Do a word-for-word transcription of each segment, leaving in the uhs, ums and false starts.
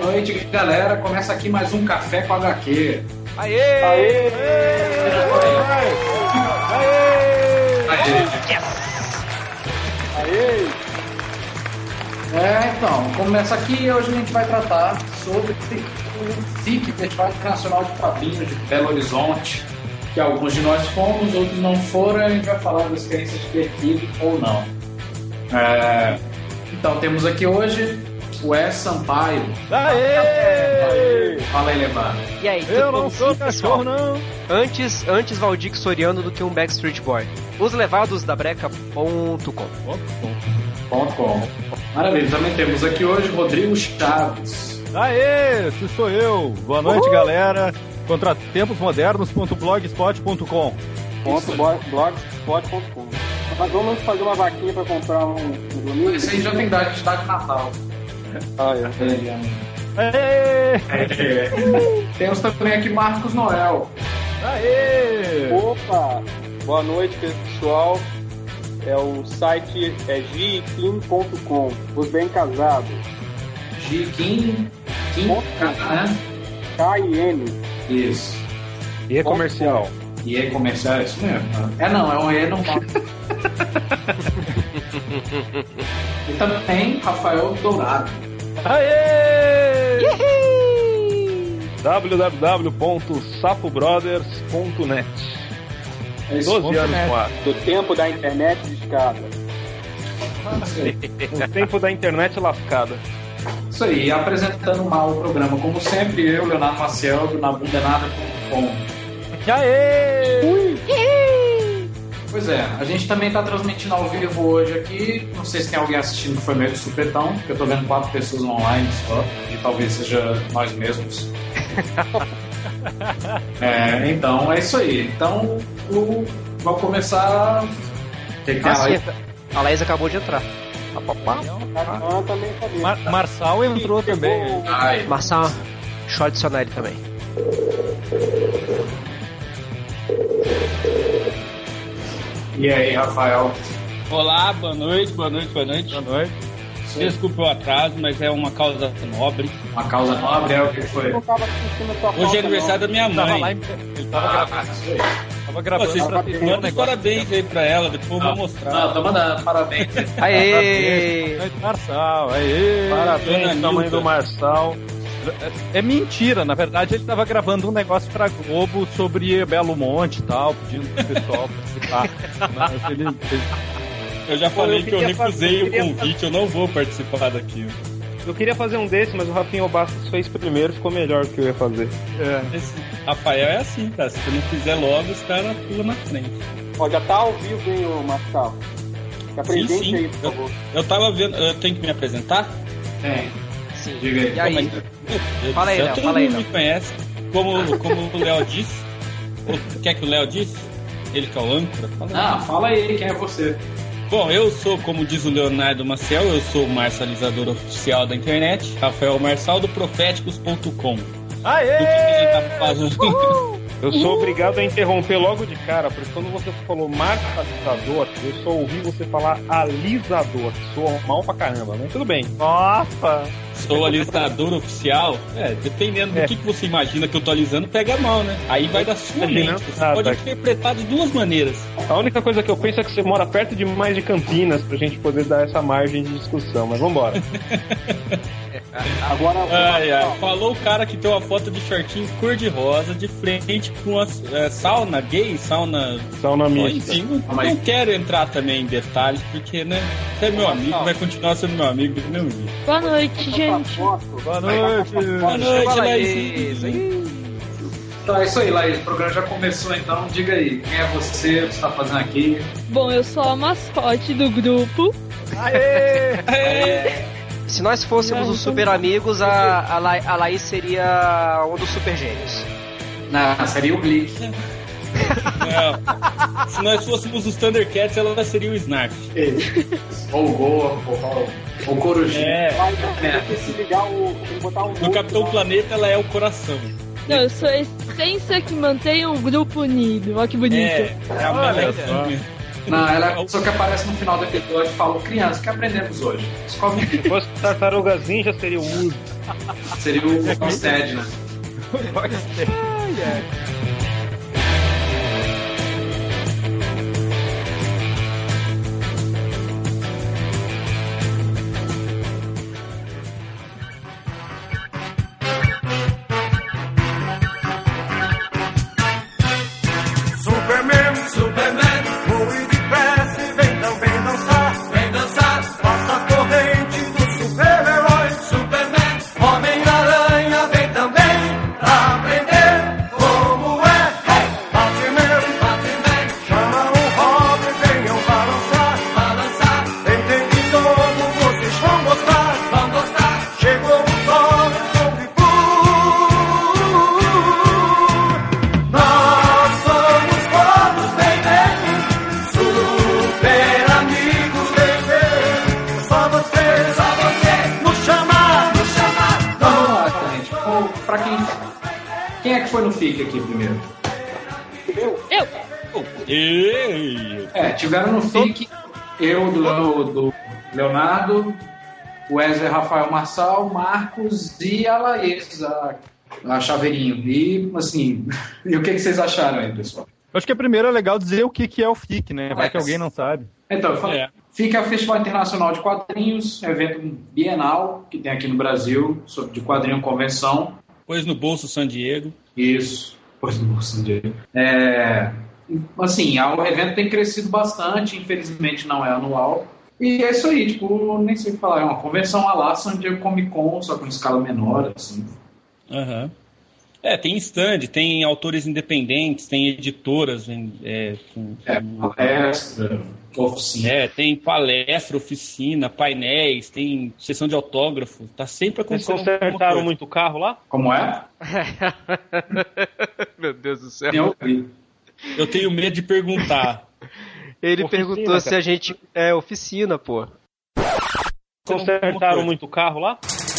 noite, galera. Começa aqui mais um Café com H Q. Aê! Aê! Aê! Aê! Aê! É, então, começa aqui e hoje a gente vai tratar sobre o F I C, Festival Internacional de Quadrinhos de Belo Horizonte, que alguns de nós fomos, outros não foram, e a gente vai falar das experiências de ter ido ou não. É, então, temos aqui hoje o Wes Sampaio. Aê! Aê! Fala aí, Levar. E aí, eu não sou cachorro, não. Antes, antes Valdir Soriano do que um Backstreet Boy. Os levados da breca ponto com. Ponto com. Maravilha, também temos aqui hoje Rodrigo Chaves. Aê, esse sou eu. Boa noite, Uhul. galera. Contratempos modernos ponto blogspot ponto com. blogspot ponto com. Mas vamos fazer uma vaquinha pra comprar um, um domingo. Esse aí já tem idade de data de Natal. Ah, é. Aê! É. Temos também aqui Marcos Noel. Aê! Opa! Boa noite, pessoal. É o site é giquim ponto com. Os bem casados. Giquim. Kim, né? K I N. Isso. E é comercial. E é comercial, é isso mesmo. É não, é um E normal. E também Rafael Dourado. Aê! w w w ponto sapo brothers ponto net. É isso, doze anos no ar. Do tempo da internet discada. O tempo da internet lascada. Isso aí, apresentando mal o programa, como sempre, eu, Leonardo Maciel, do nabundenada ponto com. Aê! Ui. Pois é, a gente também está transmitindo ao vivo hoje aqui. Não sei se tem alguém assistindo que foi meio de supetão, porque eu tô vendo quatro pessoas online só, e talvez seja nós mesmos. É, então é isso aí. Então, o... vamos começar. Tem que ter Ah, a sim, Laís. a Laís acabou de entrar. Ah, também sabia. Mar- Marçal entrou também. Ai, Marçal, deixa eu adicionar ele também. e aí, Rafael? Olá, boa noite, boa noite, boa noite. Boa noite. Desculpe o atraso, mas é uma causa nobre. Uma causa nobre é o que foi? Eu não tava assistindo tua Hoje é pauta, aniversário da minha Ele tava lá, mãe. em- ele tava, Ah, gra- isso aí. tava Pô, gravando vocês pra ter um mandem negócio. parabéns aí pra ela, depois eu vou Não, mostrar. não, tô mandando, parabéns. Aê! Parabéns, Marçal. Aê! Dona Parabéns, tamanho Nilda. do Marçal. É, é mentira, na verdade ele tava gravando um negócio pra Globo sobre Belo Monte e tal, pedindo pro pessoal participar. Mas ele, ele- Eu já falei eu que eu queria recusei fazer- eu o queria convite, eu não vou participar daquilo. Eu queria fazer um desse, mas o Rafinha Bastos fez primeiro, ficou melhor do que eu ia fazer. é. Esse Rafael é assim, cara. Se você não fizer logo, os caras pulam na frente. Ó, já tá ao vivo, hein, ô Marçal? Se apresente Sim, sim. aí, por favor. Eu tava vendo, eu tenho que me apresentar? Tem. Sim. Diga aí. E aí? Meu Deus Fala aí, do céu, Léo, todo fala aí, mundo Léo. me conhece. Como, como o Léo disse. O que é que o Léo disse? Ele que é o âncora? Fala aí. Ah, fala aí, quem é você? Bom, eu sou, como diz o Leonardo Maciel, eu sou o marcializador oficial da internet, Rafael Marçal, do proféticos ponto com. Aê! O que, que você tá fazendo? Eu sou obrigado a interromper logo de cara, porque quando você falou marcializador, eu só ouvi você falar alisador, que soa mal pra caramba, né? Tudo bem. Nossa! Sou alisador oficial? É, dependendo do É. que, que você imagina que eu tô alisando, pega mal, né? Aí vai da sua mente. Imaginando Você nada. pode interpretar de duas maneiras. A única coisa que eu penso é que você mora perto demais de Campinas pra gente poder dar essa margem de discussão, mas vambora. Agora, Ai, ai. Marçal, Falou o cara que tem uma foto de shortinho cor-de-rosa de frente com a é, sauna gay, sauna. Sauna mista. Enfim, não, Calma aí. não quero entrar também em detalhes, porque, né? Você é meu amigo, vai continuar sendo meu amigo do mesmo jeito. Boa noite, essa gente. foto, Boa noite! Boa noite, Chegou a Laís. Laís. Ih. Então é isso aí, Laís. O programa já começou, então diga aí. Quem é você? O que você tá fazendo aqui? Bom, eu sou a mascote do grupo. Aê! É, Se nós fôssemos os super amigos, a, a, La, a Laís seria um dos super gênios. Não, seria o Glick. não. Se nós fôssemos os Thundercats, ela seria o Snark. Ou o Goa, ou ou o Corujinha. É, vai, tem que se ligar o. Tem que botar um. no Capitão Planeta ela é o coração. Não, eu sou a essência que mantém o grupo unido. Olha que bonito. É, é a Olha melequinha. Não, ela é a pessoa que aparece no final do episódio e fala: criança, o que aprendemos hoje? Escove. Se fosse Tartarugas Ninja, seria o Uso. Seria o Rocksteady, né? Ai, ai. Superman, Superman, voe depressa e vem também dançar, vem dançar, passa a corrente do super-herói, Superman, Homem-Aranha, vem também pra aprender como é, hey! Batman, Batman, chama o Robin, venham balançar, balançar, tentem de novo, vocês vão gostar, vão gostar, chegou o Thor, Kung Fu, nós somos todos bem-vindos, super amigos, bem-vindos, é só você, só você, nos chamar, nos chamar, Vamos lá, gente. Bom, pra quem. Quem é que foi no F I C aqui primeiro? Eu. Ei! É, tiveram no F I C eu, do, do Leonardo, o Wesley, Rafael Marçal, Marcos e a Laís, a, a Chaveirinho. E, assim, e o que, que vocês acharam aí, pessoal? Eu acho que primeiro é legal dizer o que, que é o F I C, né? Vai É. que alguém não sabe. Então, eu falei, É. F I C é o Festival Internacional de Quadrinhos, evento bienal que tem aqui no Brasil, sobre- de quadrinho convenção. Pôs no bolso San Diego. Isso, pois no bolso de é, assim, o evento tem crescido bastante, infelizmente não é anual. E é isso aí, tipo, nem sei o que falar, é uma convenção a lá, San Diego Comic Con, só com escala menor, assim. Aham. É, tem stand, tem autores independentes, tem editoras, é, com- É, com- palestra, oficina. é, tem palestra, oficina, painéis, tem sessão de autógrafo, tá sempre Vocês acontecendo alguma consertaram coisa. muito o carro lá? Como é? Meu Deus do céu. Tem ouvido. Eu tenho medo de perguntar. Ele Oficina, perguntou cara. se a gente. É, oficina, pô. Consertaram muito o carro lá?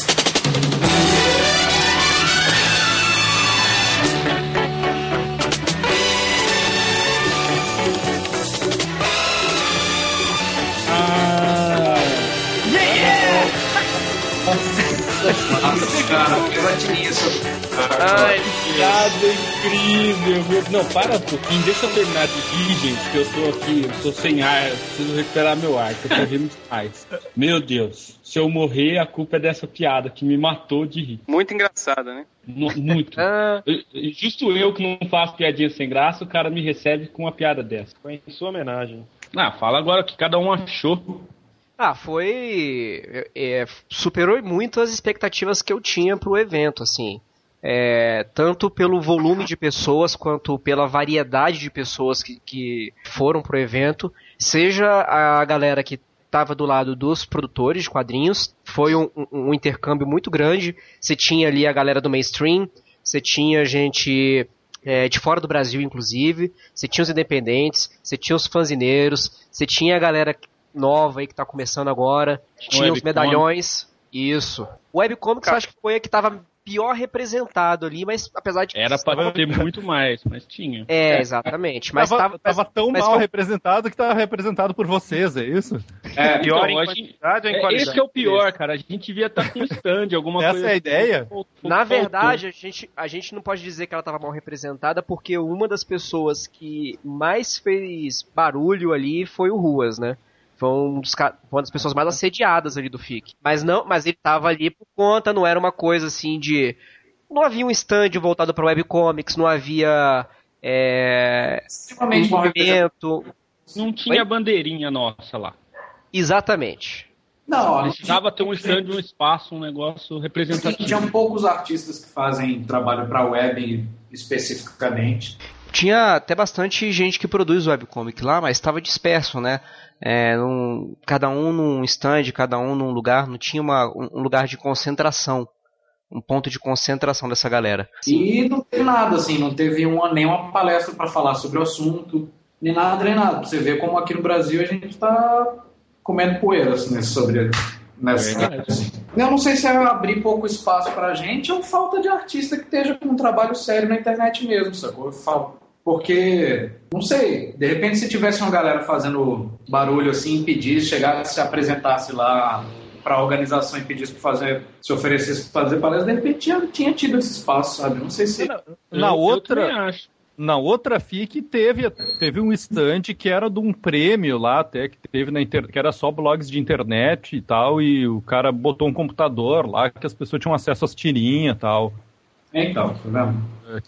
Nossa, cara, pesadinha isso. Ai, piada incrível. Meu... Não, para um pouquinho, deixa eu terminar de rir, gente, que eu tô aqui, eu tô sem ar, eu preciso recuperar meu ar, que eu tô rindo demais. Meu Deus, se eu morrer, a culpa é dessa piada que me matou de rir. Muito engraçada, né? No- muito. Ah, Eu- Justo eu que não faço piadinha sem graça, o cara me recebe com uma piada dessa. Foi em sua homenagem. Ah, fala agora o que cada um achou. ah, foi. é, superou muito as expectativas que eu tinha pro evento, assim. É, tanto pelo volume de pessoas quanto pela variedade de pessoas que, que foram pro evento, seja a galera que estava do lado dos produtores de quadrinhos, foi um, um- um intercâmbio muito grande. Você tinha ali a galera do mainstream, você tinha gente é, de fora do Brasil, inclusive, você tinha os independentes, você tinha os fanzineiros, você tinha a galera nova aí que tá começando agora, tinha os Webcomic. medalhões, isso. O Webcomics eu acho que foi a que tava pior representado ali, mas apesar de... Era pra ter muito mais, mas tinha. É, exatamente. Mas tava, tava, tava tão mas mal foi- representado que tava representado por vocês, é isso? É, Pior então, em a gente- quantidade ou em É, qualidade? esse que é o pior, cara. A gente devia estar com stand, alguma Essa coisa. é a ideia? Faltou- Na faltou. verdade, a gente, a gente não pode dizer que ela estava mal representada, porque uma das pessoas que mais fez barulho ali foi o Ruas, né? Foi um dos ca- uma das pessoas mais assediadas ali do F I C. Mas não, mas ele tava ali por conta, não era uma coisa assim de... Não havia um stand voltado para webcomics, não havia é, um extremamente mal representado. movimento. Não tinha Oi? bandeirinha nossa lá. Exatamente. Não, ó, Precisava ter um stand, um espaço, um negócio representativo. tinha poucos artistas que fazem trabalho para web especificamente. Tinha até bastante gente que produz webcomic lá, mas estava disperso, né? É, num- cada um num stand, cada um num lugar, não tinha uma, um um lugar de concentração, um ponto de concentração dessa galera. E não teve nada, assim, não teve uma, nenhuma palestra para falar sobre o assunto, nem nada, nem nada. Pra você ver como aqui no Brasil a gente tá comendo poeira, assim, nesse sobre... Nessa, Verdade. assim. Eu não sei se é abrir pouco espaço pra gente ou falta de artista que esteja com um trabalho sério na internet mesmo, sacou? Eu falo, Porque, não sei, de repente se tivesse uma galera fazendo barulho assim, impedisse, chegasse, se apresentasse lá para a organização e pedisse para fazer, se oferecesse para fazer palestra, de repente tinha, tinha tido esse espaço, sabe? Não sei se... Na, na eu, outra... Eu também acho. Na outra F I C teve, teve um stand que era de um prêmio lá, até que teve na inter... que era só blogs de internet e tal, e o cara botou um computador lá que as pessoas tinham acesso às tirinhas e tal. Então, tá vendo?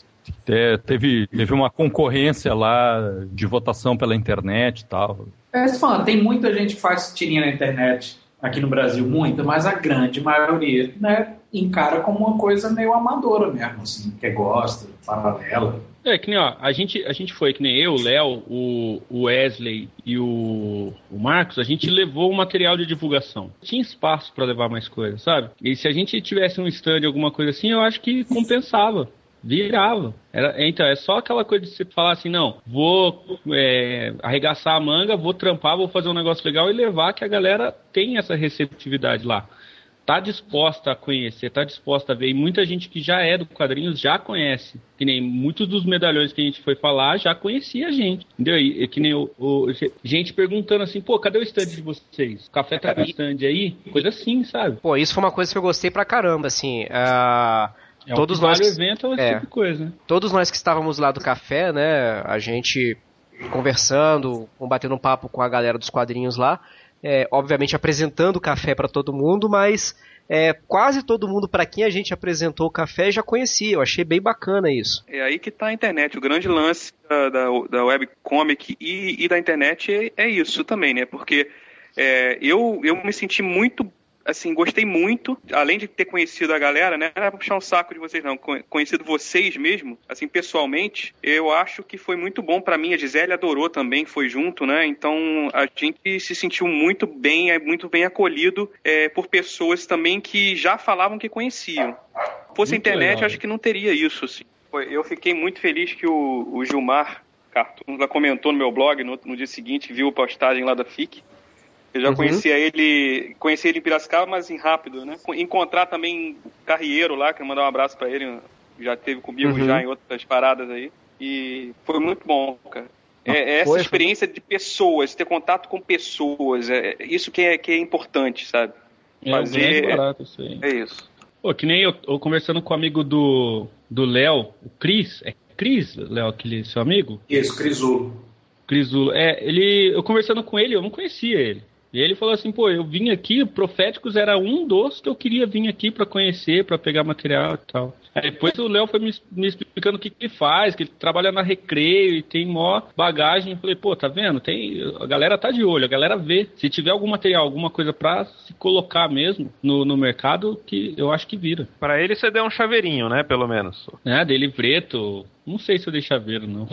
É, teve, teve uma concorrência lá de votação pela internet e tal. É, você fala, tem muita gente que faz tirinha na internet aqui no Brasil, muita, mas a grande maioria, né, encara como uma coisa meio amadora mesmo, assim, que gosta, paralela. É, que nem, ó, a gente, a gente foi, que nem eu, o Léo, o, o Wesley e o, o Marcos, a gente levou o material de divulgação. Tinha espaço para levar mais coisas, sabe? E se a gente tivesse um stand, alguma coisa assim, eu acho que compensava. Virava. Era, então, é só aquela coisa de você falar assim, não, vou é, arregaçar a manga, vou trampar, vou fazer um negócio legal e levar, que a galera tem essa receptividade lá. Tá disposta a conhecer, tá disposta a ver. E muita gente que já é do quadrinhos já conhece. Que nem muitos dos medalhões que a gente foi falar já conhecia a gente. Entendeu? E, que nem o, o, gente perguntando assim, pô, cadê o stand de vocês? O café tá no stand aí? Coisa assim, sabe? Pô, isso foi uma coisa que eu gostei pra caramba, assim. Uh... É, todos o que nós vale o evento é esse é, tipo de coisa, né? Todos nós que estávamos lá do café, né, a gente conversando, batendo um papo com a galera dos quadrinhos lá, é, obviamente apresentando o café para todo mundo, mas é, quase todo mundo para quem a gente apresentou o café já conhecia. Eu achei bem bacana isso. É aí que tá a internet. O grande lance da, da, da webcomic e, e da internet é, é isso também, né? Porque é, eu, eu me senti muito... Assim, gostei muito, além de ter conhecido a galera, né, não era pra puxar um saco de vocês não, conhecido vocês mesmo, assim, pessoalmente, eu acho que foi muito bom pra mim, a Gisele adorou também, foi junto, né, então a gente se sentiu muito bem, muito bem acolhido é, por pessoas também que já falavam que conheciam. Se fosse a internet, legal. Eu acho que não teria isso, assim. Eu fiquei muito feliz que o, o Gilmar Cartoon já comentou no meu blog no, no dia seguinte, viu a postagem lá da F I C. Eu já uhum. conhecia ele, conheci ele em Piracicaba, mas em rápido, né? Encontrar também o Carrieiro lá, quero mandar um abraço pra ele, já esteve comigo uhum. já em outras paradas aí. E foi muito bom, cara. É, é essa foi, experiência foi. de pessoas, ter contato com pessoas, é isso que é, que é importante, sabe? É, Fazer, barato, isso aí. É isso. Pô, que nem eu, eu conversando com o amigo do do Léo, o Cris, é Cris, Léo, aquele seu amigo? Isso, Crisulo. Crisulo, é, ele, eu conversando com ele, eu não conhecia ele. E ele falou assim, pô, eu vim aqui, Proféticos era um dos que eu queria vir aqui pra conhecer, pra pegar material e tal. Aí depois o Léo foi me, me explicando o que, que ele faz, que ele trabalha na Recreio e tem mó bagagem. Eu falei, pô, tá vendo? Tem, a galera tá de olho, a galera vê. Se tiver algum material, alguma coisa pra se colocar mesmo no, no mercado, que eu acho que vira. Pra ele você deu um chaveirinho, né, pelo menos. É, dele preto, não sei se eu dei chaveiro, não.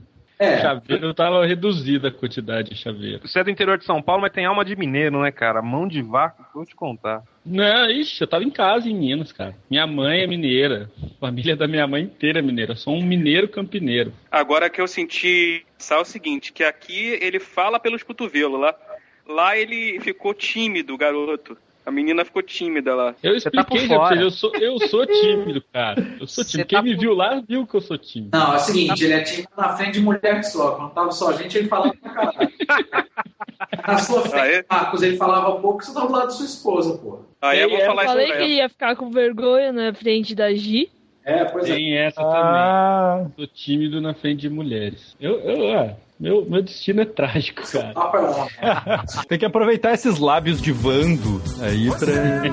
É. Chaveiro tava reduzida a quantidade de chaveiro. Você é do interior de São Paulo, mas tem alma de mineiro, né, cara? Mão de vaca, vou te contar. Não, ixi, eu tava em casa em Minas, cara. Minha mãe é mineira. A família da minha mãe inteira é mineira. Eu sou um mineiro campineiro. Agora que eu senti é o seguinte, que aqui ele fala pelos cotovelos, lá, lá ele ficou tímido, garoto. A menina ficou tímida lá. Eu expliquei tá pra vocês, eu sou, eu sou tímido, cara. Eu sou tímido. Quem tá me por... viu lá viu que eu sou tímido. Não, é o seguinte, ele é tímido na frente de mulher só. Quando tava só a gente, ele falava pra caralho. Na sua frente, ah, é? Marcos, ele falava pouco, você tava do lado da sua esposa, pô. Aí eu vou eu falar falei isso que ele ia ficar com vergonha na frente da Gi. É, pois é. Tem essa ah. também. Sou tímido na frente de mulheres. Eu, eu, ah, meu, meu destino é trágico, cara. Tem que aproveitar esses lábios de Vando aí pra...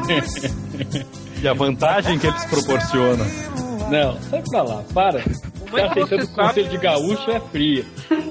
e a vantagem que eles proporcionam. Não, sai pra lá, para. Tá aceitando o conselho de gaúcho é fria.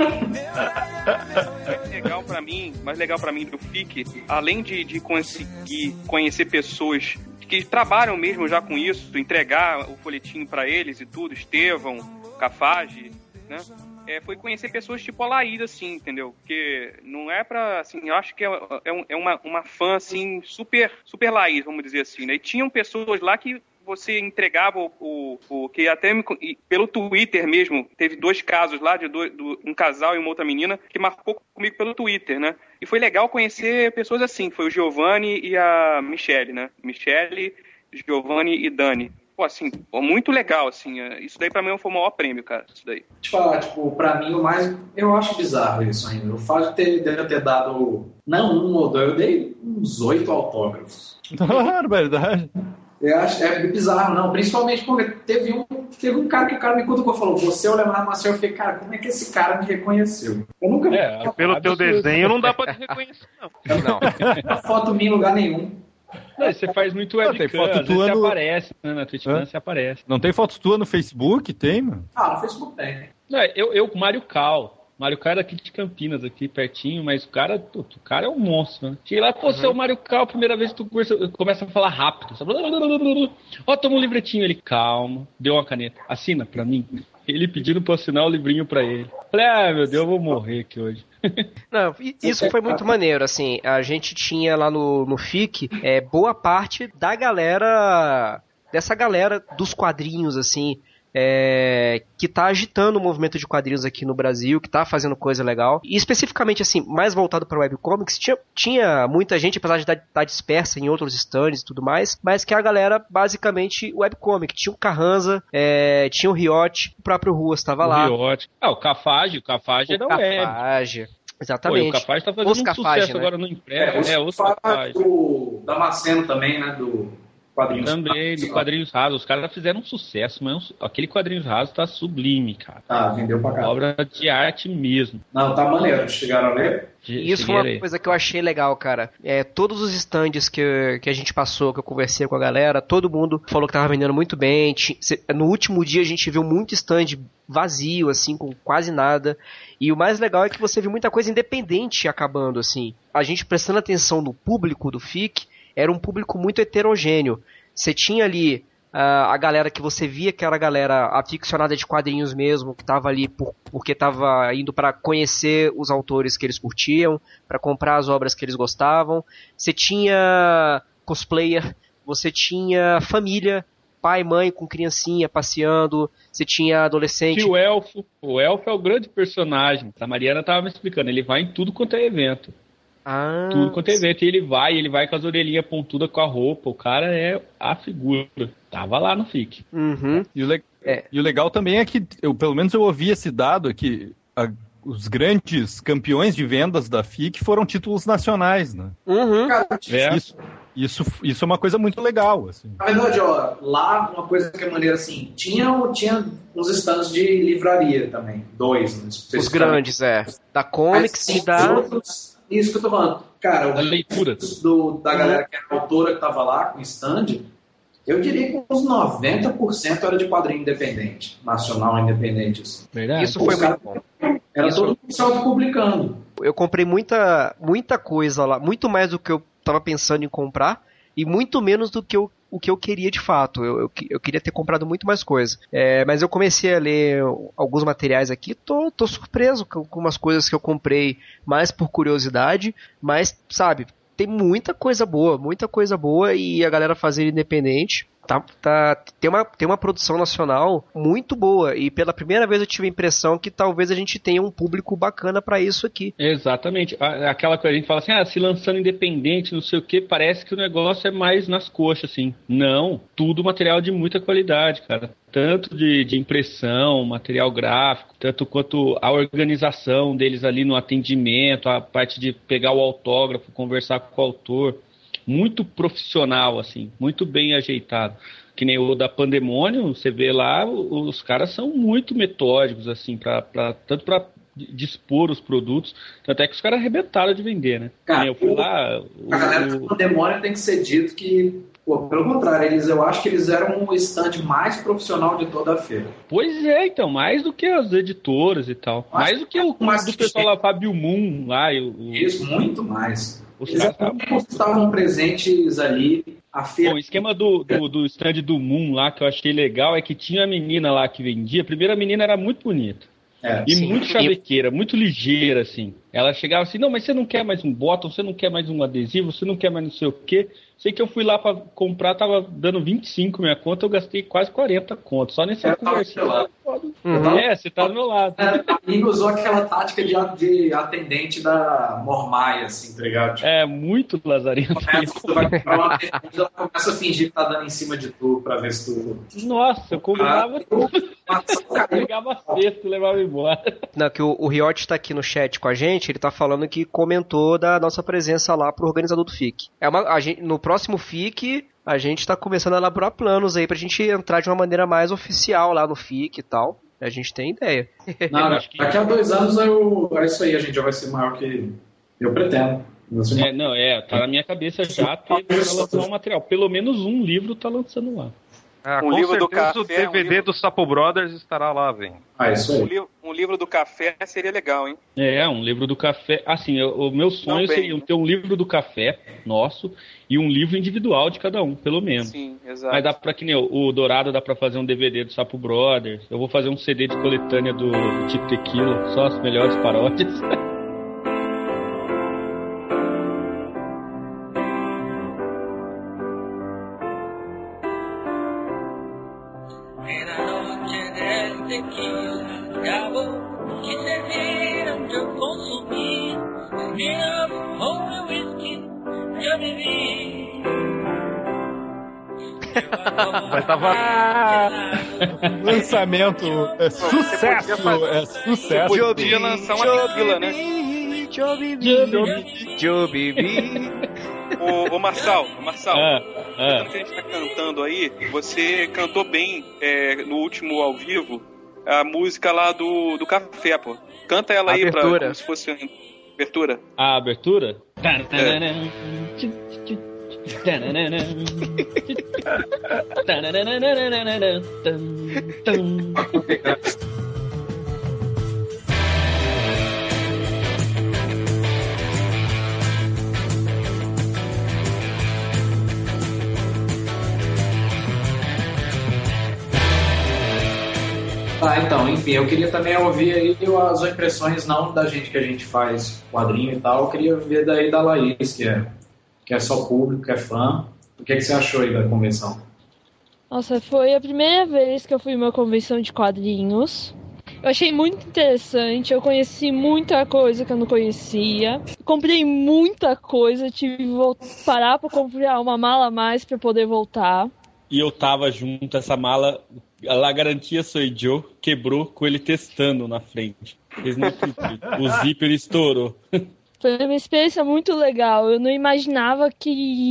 Mais legal pra mim, mais legal pra mim do F I C, além de, de conseguir conhecer pessoas que trabalham mesmo já com isso, entregar o folhetim pra eles e tudo, Estevão, Cafage, né? É, foi conhecer pessoas tipo a Laída, assim, entendeu? Porque não é pra, assim, eu acho que é, é, é uma, uma fã, assim, super, super Laís, vamos dizer assim, né? E tinham pessoas lá que você entregava o, o, o que até me, pelo Twitter mesmo, teve dois casos lá, de dois, do, um casal e uma outra menina, que marcou comigo pelo Twitter, né? E foi legal conhecer pessoas assim, foi o Giovanni e a Michele, né? Michele, Giovanni e Dani. pô, assim, pô, muito legal, assim. Isso daí pra mim foi o maior prêmio, cara. Isso daí. Deixa eu te falar, tipo, pra mim o mais. Eu acho bizarro isso ainda. O fato de ter, de eu ter dado. Não um ou dois, eu dei uns oito autógrafos. Ah, verdade. Eu acho, é bizarro, não. Principalmente porque teve um, teve um cara que o cara me cutucou e falou: você é o Leonardo Maciel. Eu falei, cara, como é que esse cara me reconheceu? Eu nunca vi. É, pelo teu desenho não dá pra te reconhecer, não. Não. Não foto minha em lugar nenhum. Não, você faz muito Não, tem webcam, foto às vezes tua você no- aparece, né? Na Twitchcam você aparece. Não tem foto tua no Facebook? Tem, mano? Ah, no Facebook tem. Não, eu, eu com Mário Cal. Mário Cal é daqui de Campinas, aqui pertinho, mas o cara, o cara é um monstro, né? Cheguei lá, pô, você é o Mário Cal, primeira vez que tu conversa, começa a falar rápido. Só... Ó, toma um livretinho. Ele, calma, deu uma caneta. Assina pra mim. Ele pedindo pra eu assinar o livrinho pra ele. Falei, ah, meu Deus, eu vou morrer aqui hoje. Não, i- isso foi muito maneiro, assim, a gente tinha lá no, no F I C, é, boa parte da galera, dessa galera dos quadrinhos, assim, é, que tá agitando o movimento de quadrinhos aqui no Brasil, que tá fazendo coisa legal, e especificamente, assim, mais voltado para webcomics, tinha, tinha muita gente, apesar de estar dispersa em outros stands e tudo mais, mas que a galera, basicamente, webcomic, tinha o Carranza, é, tinha o Riot, o próprio Ruas estava O lá. Riot. Ah, o Cafage, o Cafage é da O web. Cafage. Pô, e Exatamente. o Cafage tá fazendo Os um Cafage, sucesso né? agora no impresso. É, os fala Cafage. do Damasceno também, né? Do quadrinhos. Também, de quadrinhos rasos. Os caras fizeram um sucesso, mas aquele quadrinhos raso tá sublime, cara. Ah, vendeu pra cá. Obra de arte mesmo. Não, tá maneiro. Chegaram a ler? E isso foi uma coisa que eu achei legal, cara. É, todos os stands que, que a gente passou, que eu conversei com a galera, todo mundo falou que tava vendendo muito bem. Ti- cê- No último dia a gente viu muito stand vazio, assim, com quase nada. E o mais legal é que você viu muita coisa independente acabando, assim. A gente prestando atenção no público do F I C, era um público muito heterogêneo. Você tinha ali ah, a galera que você via que era a galera aficionada de quadrinhos mesmo, que tava ali por, porque tava indo para conhecer os autores que eles curtiam, para comprar as obras que eles gostavam. Você tinha cosplayer, você tinha família, pai, mãe com criancinha passeando, você tinha adolescente. E o Elfo, o Elfo é o grande personagem. A Mariana tava me explicando, ele vai em tudo quanto é evento. Ah, Tudo quanto é evento. E ele vai, ele vai com as orelhinhas pontudas com a roupa. O cara é a figura. Tava lá no F I C. Uhum. E o, le- É. e o legal também é que, eu, pelo menos eu ouvi esse dado, é que a- os grandes campeões de vendas da F I C foram títulos nacionais, né? Uhum. Cara, É. Isso, isso, isso é uma coisa muito legal, assim. na verdade, ó, lá uma coisa que é maneira assim, tinha, tinha uns stands de livraria também, dois, né, Os especificamente. grandes, é. Da Comics Mas, e da... outros- isso que eu tô falando. Cara, Da leitura. do, da galera que era autora que tava lá com stand, eu diria que uns noventa por cento era de quadrinho independente, nacional independente. Assim. Verdade? Isso foi Os muito caras- bom. Era Isso- todo mundo se autopublicando. Eu comprei muita, muita coisa lá, muito mais do que eu tava pensando em comprar e muito menos do que eu, o que eu queria de fato. Eu, eu, eu queria ter comprado muito mais coisa. É, mas eu comecei a ler alguns materiais aqui, tô, tô surpreso com, com umas coisas que eu comprei mais por curiosidade, mas, sabe, tem muita coisa boa, muita coisa boa e a galera fazendo independente. Tá, tá, tem, uma, tem uma produção nacional muito boa e pela primeira vez eu tive a impressão que talvez a gente tenha um público bacana pra isso aqui. Exatamente. A- Aquela coisa a gente fala assim, ah, se lançando independente, não sei o que, parece que o negócio é mais nas coxas, assim. Não, tudo material de muita qualidade, cara. Tanto de, de impressão, material gráfico, tanto quanto a organização deles ali no atendimento, a parte de pegar o autógrafo, conversar com o autor. Muito profissional, assim, muito bem ajeitado. Que nem o da Pandemônio, você vê lá, o- os caras são muito metódicos, assim, pra, pra, tanto para dispor os produtos, tanto é que os caras arrebentaram de vender, né? Cara, Que nem eu fui lá... o- A galera do Pandemônio tem que ser dito que, pô, pelo contrário, eles, eu acho que eles eram o stand mais profissional de toda a feira. Pois é, então, mais do que as editoras e tal. Mas- Mais do que o mas- do pessoal lá, Fábio Moon, lá, e o, o- Isso, muito mais. os Eles caras... estavam presentes ali. A feira. Bom, o esquema do, do, do stand do Moon lá, que eu achei legal, é que tinha a menina lá que vendia. A primeira menina era muito bonita. É, e sim. muito chavequeira, muito ligeira, assim. Ela chegava assim, não, mas você não quer mais um bottom, você não quer mais um adesivo, você não quer mais não sei o quê. Sei que eu fui lá pra comprar, tava dando vinte e cinco minha conta, eu gastei quase quarenta contos. Só nessa conversa. Uhum. É, você tá do meu lado. A Amigo usou aquela tática de, de atendente da Mormaia, assim, tá ligado? Tipo, É, muito lazarento. começa, tu vai comprar uma atendente, ela começa a fingir que tá dando em cima de tu pra ver se tu... Nossa, eu combinava tudo. Ah, Pegava cesto e levava embora. Não, que o, o Riot tá aqui no chat com a gente, ele tá falando que comentou da nossa presença lá pro organizador do F I C. É uma, a gente, no próximo F I C, a gente tá começando a elaborar planos aí pra gente entrar de uma maneira mais oficial lá no F I C e tal. A gente tem ideia. Não, daqui a dois anos eu, é isso aí, a gente já vai ser maior que eu pretendo. É, não, é, tá na minha cabeça já ter pra lançar um material. Pelo menos um livro tá lançando lá. Ah, Um com livro do certeza café, o D V D um livro- do Sapo Brothers estará lá, velho. Ah, isso Um, aí. li- um livro do café seria legal, hein? É, um livro do café. Assim, eu- o meu sonho Não, bem, seria né? ter um livro do café nosso e um livro individual de cada um, pelo menos. Sim, exato. Mas dá pra que nem o, o Dourado dá pra fazer um D V D do Sapo Brothers. Eu vou fazer um C D de coletânea do, do Tipo Tequila, só as melhores paródias. Era noche del tequila, cabo, que serviram de eu consumir. Minha fome whisky, já bebi. Mas tava. Lançamento é sucesso, é sucesso. Você podia lançar uma tequila, né? Joe Bibi. Ô, ô Marçal, Marçal, Ah, ah. enquanto a gente tá cantando aí, você cantou bem é, no último ao vivo a música lá do, do café, pô. Canta ela aí pra, Abertura. como se fosse uma abertura. A abertura? Tá, então, enfim, eu queria também ouvir aí as impressões, não da gente que a gente faz quadrinho e tal, eu queria ver daí da Laís, que é, que é só público, que é fã. O que, é que você achou aí da convenção? Nossa, foi a primeira vez que eu fui em uma convenção de quadrinhos. Eu achei muito interessante, eu conheci muita coisa que eu não conhecia. Comprei muita coisa, tive que vol- parar pra comprar uma mala a mais pra poder voltar. E eu tava junto, essa mala, a garantia sou Joe, quebrou com ele testando na frente. Vocês não acreditam. O zíper estourou. Foi uma experiência muito legal. Eu não imaginava que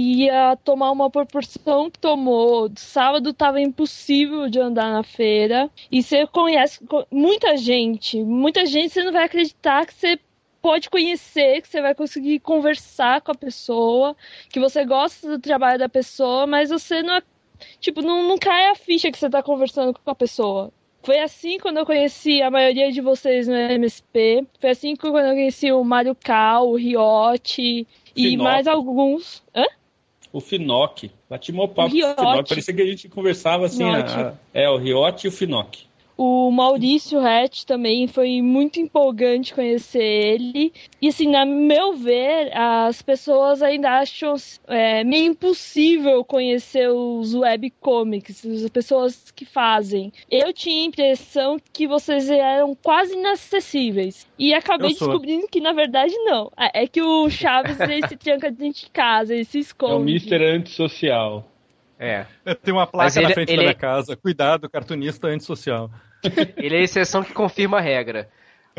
ia tomar uma proporção que tomou. Sábado estava impossível de andar na feira. E você conhece muita gente. Muita gente, você não vai acreditar que você pode conhecer, que você vai conseguir conversar com a pessoa, que você gosta do trabalho da pessoa, mas você não, tipo, não, não cai a ficha que você está conversando com a pessoa. Foi assim quando eu conheci a maioria de vocês no M S P. Foi assim quando eu conheci o Mario Cal, o Riot e Finoc. mais alguns. Hã? O Finoc. Bati mó papo com o Riot. Finoc. Parecia que a gente conversava assim. Riot. A, é, o Riot e o Finoc. O Maurício Hatch também foi muito empolgante conhecer ele. E assim, na meu ver, as pessoas ainda acham é, meio impossível conhecer os webcomics, as pessoas que fazem. Eu tinha a impressão que vocês eram quase inacessíveis. E acabei Eu sou. descobrindo que na verdade não. É que o Chaves ele se tranca dentro de casa, ele se É o esconde. mister Antissocial. É. Tem uma placa Mas ele- na frente ele- da minha casa. Cuidado, cartunista antissocial. Ele é a exceção que confirma a regra.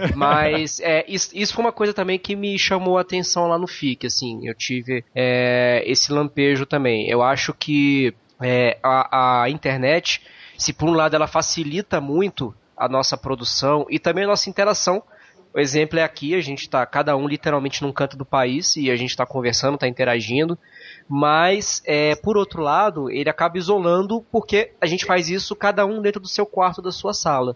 Mas é, isso, isso foi uma coisa também que me chamou a atenção lá no F I C, assim, eu tive é, esse lampejo também. Eu acho que é, a, a internet, se por um lado ela facilita muito a nossa produção e também a nossa interação. O exemplo é aqui, a gente está cada um literalmente num canto do país e a gente está conversando, está interagindo. Mas, é, por outro lado, ele acaba isolando porque a gente faz isso cada um dentro do seu quarto, da sua sala.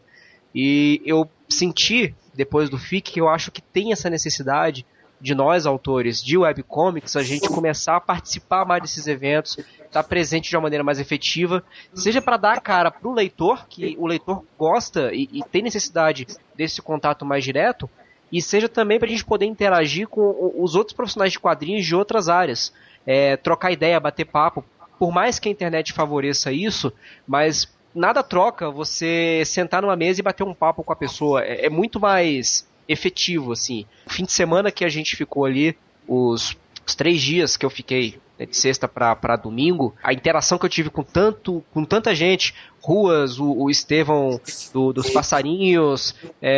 E eu senti, depois do F I C, que eu acho que tem essa necessidade de nós, autores de webcomics, a gente começar a participar mais desses eventos, tá presente de uma maneira mais efetiva, seja para dar a cara pro leitor, que o leitor gosta e, e tem necessidade desse contato mais direto, e seja também pra gente poder interagir com os outros profissionais de quadrinhos de outras áreas, é, trocar ideia, bater papo, por mais que a internet favoreça isso, mas nada troca você sentar numa mesa e bater um papo com a pessoa, é, é muito mais efetivo, assim. O fim de semana que a gente ficou ali, os, os três dias que eu fiquei, né, de sexta pra, pra domingo, a interação que eu tive com, tanto, com tanta gente, Ruas, o, o Estevão do, dos Passarinhos,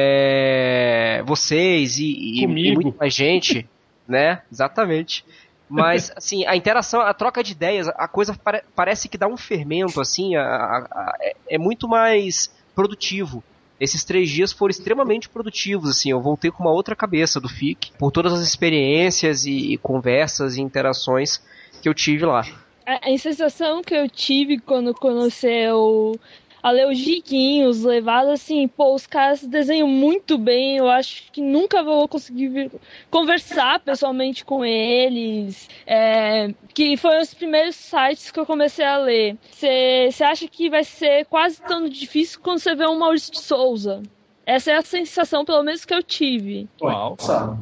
é, vocês e, e, e muito mais gente, né? Exatamente. Mas, assim, a interação, a troca de ideias, a coisa pare, parece que dá um fermento, assim, a, a, a, é muito mais produtivo. Esses três dias foram extremamente produtivos, assim, eu voltei com uma outra cabeça do F I C, por todas as experiências e, e conversas e interações que eu tive lá. A, a sensação que eu tive quando conheceu a ler os Giquinhos, levados assim, pô, os caras desenham muito bem, eu acho que nunca vou conseguir vir, conversar pessoalmente com eles, é, que foram os primeiros sites que eu comecei a ler. Você acha que vai ser quase tão difícil quando você vê um Maurício de Souza? Essa é a sensação, pelo menos, que eu tive. Uau.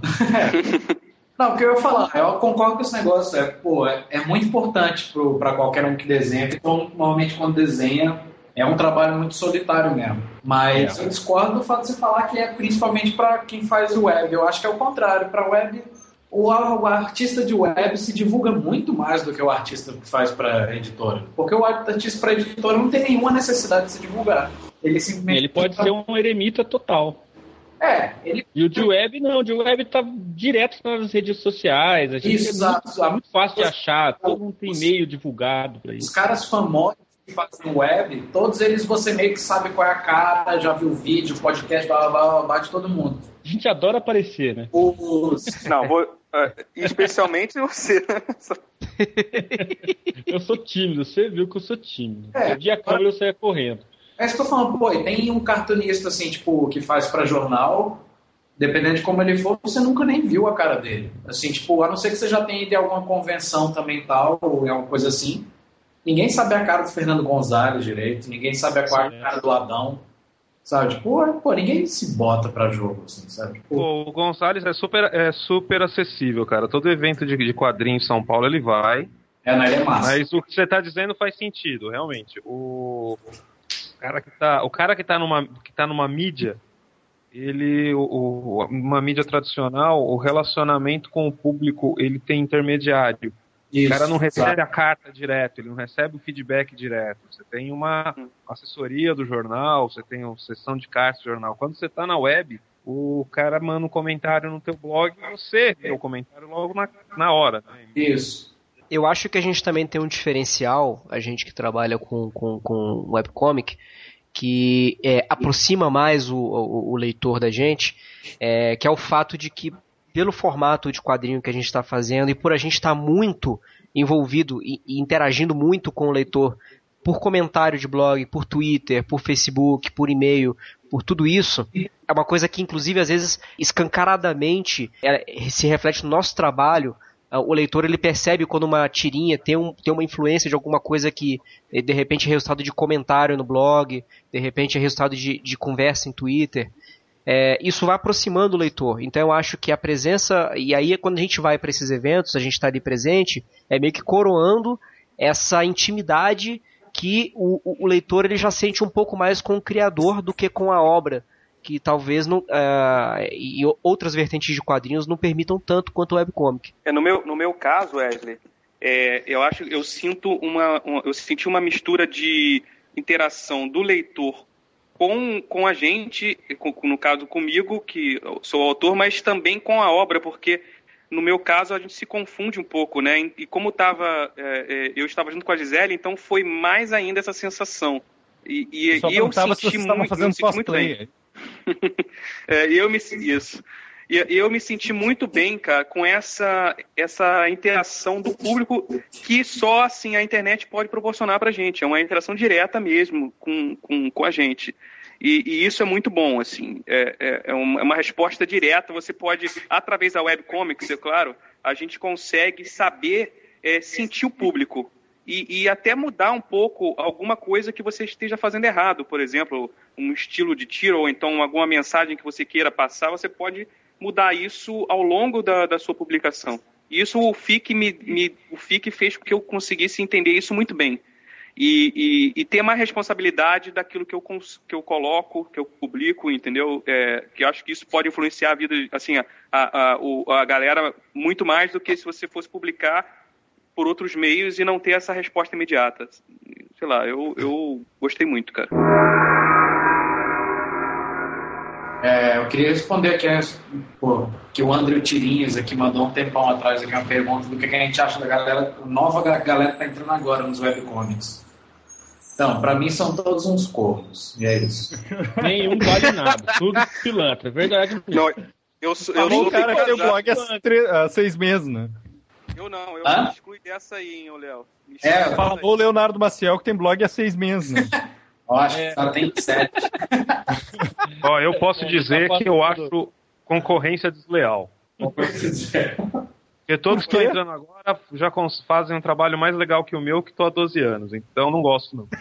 Não, o que eu ia falar, eu concordo com esse negócio, é, pô, é, é muito importante para qualquer um que desenha, então, normalmente quando desenha, é um trabalho muito solitário mesmo. Mas é. eu discordo do fato de você falar que é principalmente para quem faz web. Eu acho que é o contrário. Para web, o, o artista de web se divulga muito mais do que o artista que faz para editora. Porque o artista para editora não tem nenhuma necessidade de se divulgar. Ele simplesmente... Ele pode ser um eremita total. É. Ele... E o de web, não. O de web tá direto nas redes sociais. A gente isso, é muito, muito fácil de achar. Todo mundo tem e-mail divulgado para isso. Os caras famosos que fazem web, todos eles você meio que sabe qual é a cara, já viu o vídeo, podcast, blá, blá, blá, blá, de todo mundo. A gente adora aparecer, né? Os... Não, vou, uh, especialmente você. Eu sou tímido, você viu que eu sou tímido. É, eu vi a câmera e eu saia correndo. É isso que eu tô falando, pô, e tem um cartunista assim, tipo, que faz pra jornal, dependendo de como ele for, você nunca nem viu a cara dele. Assim, tipo, a não ser que você já tenha ido em alguma convenção também tal, ou em alguma coisa assim. Ninguém sabe a cara do Fernando Gonzalez direito, ninguém sabe a, a cara do Adão, sabe? Tipo, pô, ninguém se bota pra jogo, assim, sabe? Tipo... Pô, o Gonzalez é super, é super acessível, cara. Todo evento de, de quadrinho em São Paulo ele vai. É, não, ele é massa. Mas o que você tá dizendo faz sentido, realmente. O cara que tá, o cara que tá numa, que tá numa mídia, ele, o, o, uma mídia tradicional, o relacionamento com o público, ele tem intermediário. Isso, o cara não recebe exato. a carta direto, ele não recebe o feedback direto. Você tem uma assessoria do jornal, você tem uma sessão de cartas do jornal. Quando você está na web, o cara manda um comentário no teu blog e você vê o comentário logo na, na hora. Né? Isso. Eu acho que a gente também tem um diferencial, a gente que trabalha com, com, com webcomic, que é, aproxima mais o, o, o leitor da gente, é, que é o fato de que pelo formato de quadrinho que a gente está fazendo e por a gente estar tá muito envolvido e, e interagindo muito com o leitor por comentário de blog, por Twitter, por Facebook, por e-mail, por tudo isso, é uma coisa que inclusive às vezes escancaradamente é, se reflete no nosso trabalho. O leitor ele percebe quando uma tirinha tem, um, tem uma influência de alguma coisa que de repente é resultado de comentário no blog, de repente é resultado de, de conversa em Twitter. É, isso vai aproximando o leitor. Então eu acho que a presença, e aí quando a gente vai para esses eventos, a gente está ali presente, é meio que coroando essa intimidade que o, o, o leitor ele já sente um pouco mais com o criador do que com a obra, que talvez não, uh, e outras vertentes de quadrinhos não permitam tanto quanto o webcomic. É, no, meu, no meu caso, Wesley, é, eu acho eu sinto uma, uma eu senti uma mistura de interação do leitor Com, com a gente, com, no caso comigo, que sou autor, mas também com a obra, porque no meu caso a gente se confunde um pouco, né? E como tava, é, eu estava junto com a Gisele, então foi mais ainda essa sensação. E, e, e eu senti muito, eu senti muito bem. é, eu me isso. E eu me senti muito bem, cara, com essa, essa interação do público que só assim, a internet pode proporcionar pra gente. É uma interação direta mesmo com, com, com a gente. E, e isso é muito bom, assim. É, é, é uma resposta direta. Você pode, através da webcomics, é claro, a gente consegue saber é, sentir o público. e, e até mudar um pouco alguma coisa que você esteja fazendo errado. Por exemplo, um estilo de tiro ou então alguma mensagem que você queira passar, você pode mudar isso ao longo da, da sua publicação. E isso o F I C, me, me, o F I C fez com que eu conseguisse entender isso muito bem. E, e, e ter mais responsabilidade daquilo que eu, que eu coloco, que eu publico, entendeu? É, que eu acho que isso pode influenciar a vida, assim, a, a, a, a galera muito mais do que se você fosse publicar por outros meios e não ter essa resposta imediata. Sei lá, eu, eu gostei muito, cara. É, eu queria responder aqui, pô, que o André Tirinhas aqui mandou um tempão atrás aqui uma pergunta do que a gente acha da galera, nova galera que tá entrando agora nos webcomics. Então, pra mim são todos uns cornos, e é isso. Nenhum vale nada, tudo pilantra, é verdade. Não, eu sou, eu Falou sou o cara que tem o blog há, tre- há seis meses, né? Eu não, eu Hã? me exclui dessa aí, hein, ô Léo. Me exclui É, dessa Falou o Leonardo Maciel que tem blog há seis meses, né? Eu acho que só tem sete. Ó, eu posso dizer que eu acho concorrência desleal. Porque todos que estão entrando agora já cons- fazem um trabalho mais legal que o meu, que estou há doze anos. Então não gosto, não.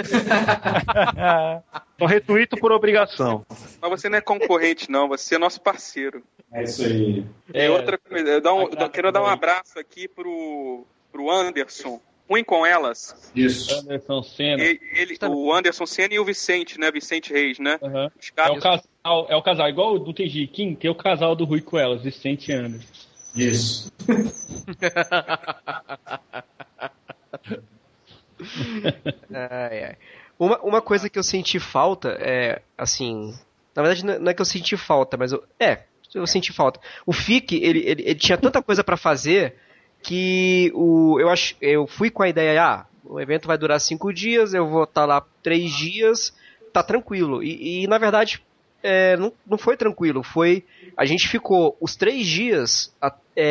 Só retuito por obrigação. Mas você não é concorrente, não. Você é nosso parceiro. É isso aí. E É, outra coisa, eu, dá um- tá quero dar um bom. abraço aqui pro, pro Anderson. Ruim com elas. Isso. Anderson Senna. Ele, ele- o Anderson Senna e o Vicente, né? Vicente Reis, né? Uhum. Os É caras- o casal, é o casal, igual o do T G Kim, tem o casal do Rui Coelas, Vicente e Anderson. Isso. Ai, ai. Uma, uma coisa que eu senti falta é, assim, na verdade não é- não é que eu senti falta, mas eu, é, eu senti falta. O F I C, ele, ele, ele tinha tanta coisa pra fazer que o, eu, ach, eu fui com a ideia, ah, o evento vai durar cinco dias, eu vou estar lá três dias, tá tranquilo. E, e na verdade, é, não, não foi tranquilo, foi, a gente ficou os três dias, a-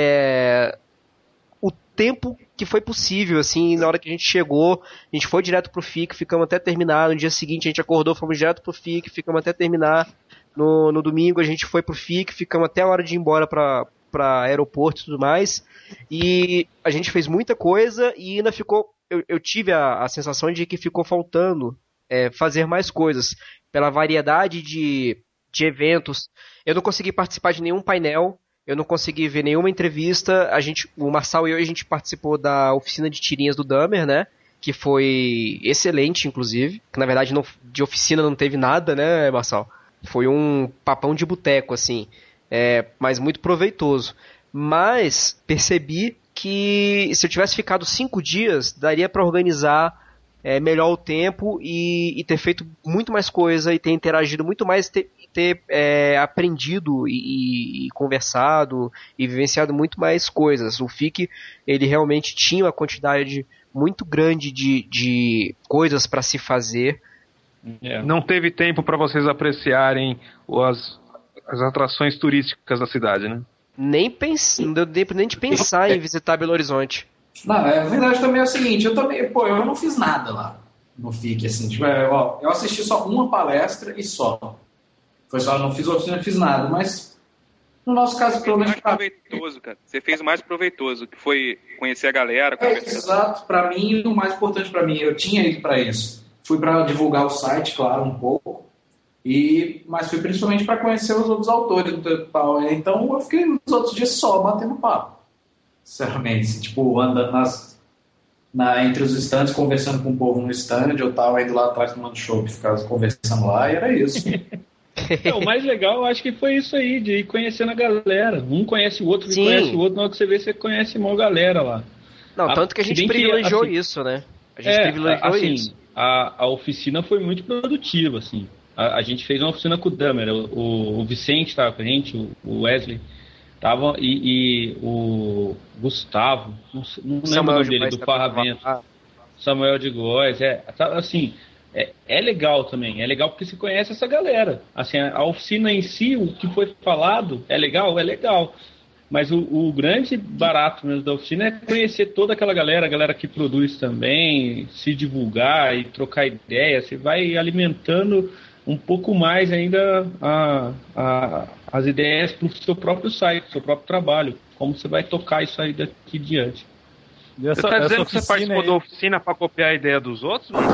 é, o tempo que foi possível, assim, na hora que a gente chegou, a gente foi direto pro F I C, ficamos até terminar, no dia seguinte a gente acordou, fomos direto pro F I C, ficamos até terminar, no, no domingo a gente foi pro F I C, ficamos até a hora de ir embora pra, pra aeroporto e tudo mais, e a gente fez muita coisa e ainda ficou, eu, eu tive a, a sensação de que ficou faltando é, fazer mais coisas, pela variedade de, de eventos. Eu não consegui participar de nenhum painel, eu não consegui ver nenhuma entrevista. A gente, o Marçal e eu, a gente participou da oficina de tirinhas do Dahmer, né? Que foi excelente, inclusive. Que na verdade não, de oficina não teve nada, né, Marçal? Foi um papão de boteco, assim. É, mas muito proveitoso. Mas percebi que se eu tivesse ficado cinco dias, daria para organizar é, melhor o tempo e, e ter feito muito mais coisa e ter interagido muito mais, ter, ter é, aprendido e, e conversado e vivenciado muito mais coisas. O F I C, ele realmente tinha uma quantidade muito grande de, de coisas para se fazer. É. Não teve tempo para vocês apreciarem as, as atrações turísticas da cidade, né? Nem, pens... não deu tempo nem de pensar em visitar Belo Horizonte. Não, é, a verdade também é o seguinte, eu também, pô, eu não fiz nada lá no F I C, assim, tipo, é, ó, eu assisti só uma palestra e só. Foi só, não fiz oficina, não fiz nada, mas no nosso caso, Você pelo fez menos... mais proveitoso, cara. Você fez o mais proveitoso, que foi conhecer a galera, É, conversar. exato, pra mim, o mais importante pra mim, eu tinha ido pra isso. Fui pra divulgar o site, claro, um pouco, e, mas fui principalmente pra conhecer os outros autores do tal. Então eu fiquei nos outros dias só batendo papo. Sinceramente, assim, tipo, andando nas, na, entre os stands, conversando com o povo no stand, eu tava indo lá atrás tomando chopp, ficava conversando lá, e era isso. É, o mais legal, eu acho que foi isso aí, de ir conhecendo a galera. Um conhece o outro, que Sim. conhece o outro, na hora que você vê, você conhece uma galera lá. Não, Ah, tanto que a se gente bem que, privilegiou assim, isso, né? A gente É, privilegiou assim, isso. A, a oficina foi muito produtiva, assim. A, a gente fez uma oficina com o Dahmer, o, o, o Vicente estava com a gente, o, o Wesley, tava, e, e o Gustavo, não, sei- não lembro o Samuel nome de dele, Góes do também Parravento, tava lá. Samuel de Góes, é, tá, assim, é, é legal também, é legal porque você conhece essa galera. Assim, a, a oficina em si, o que foi falado, é legal, é legal. Mas o, o grande barato mesmo da oficina é conhecer toda aquela galera, a galera que produz também, se divulgar e trocar ideia. Você vai alimentando um pouco mais ainda a, a, as ideias para o seu próprio site, pro seu próprio trabalho. Como você vai tocar isso aí daqui diante. Essa, você tá dizendo que você oficina participou aí... da oficina pra copiar a ideia dos outros? Mano?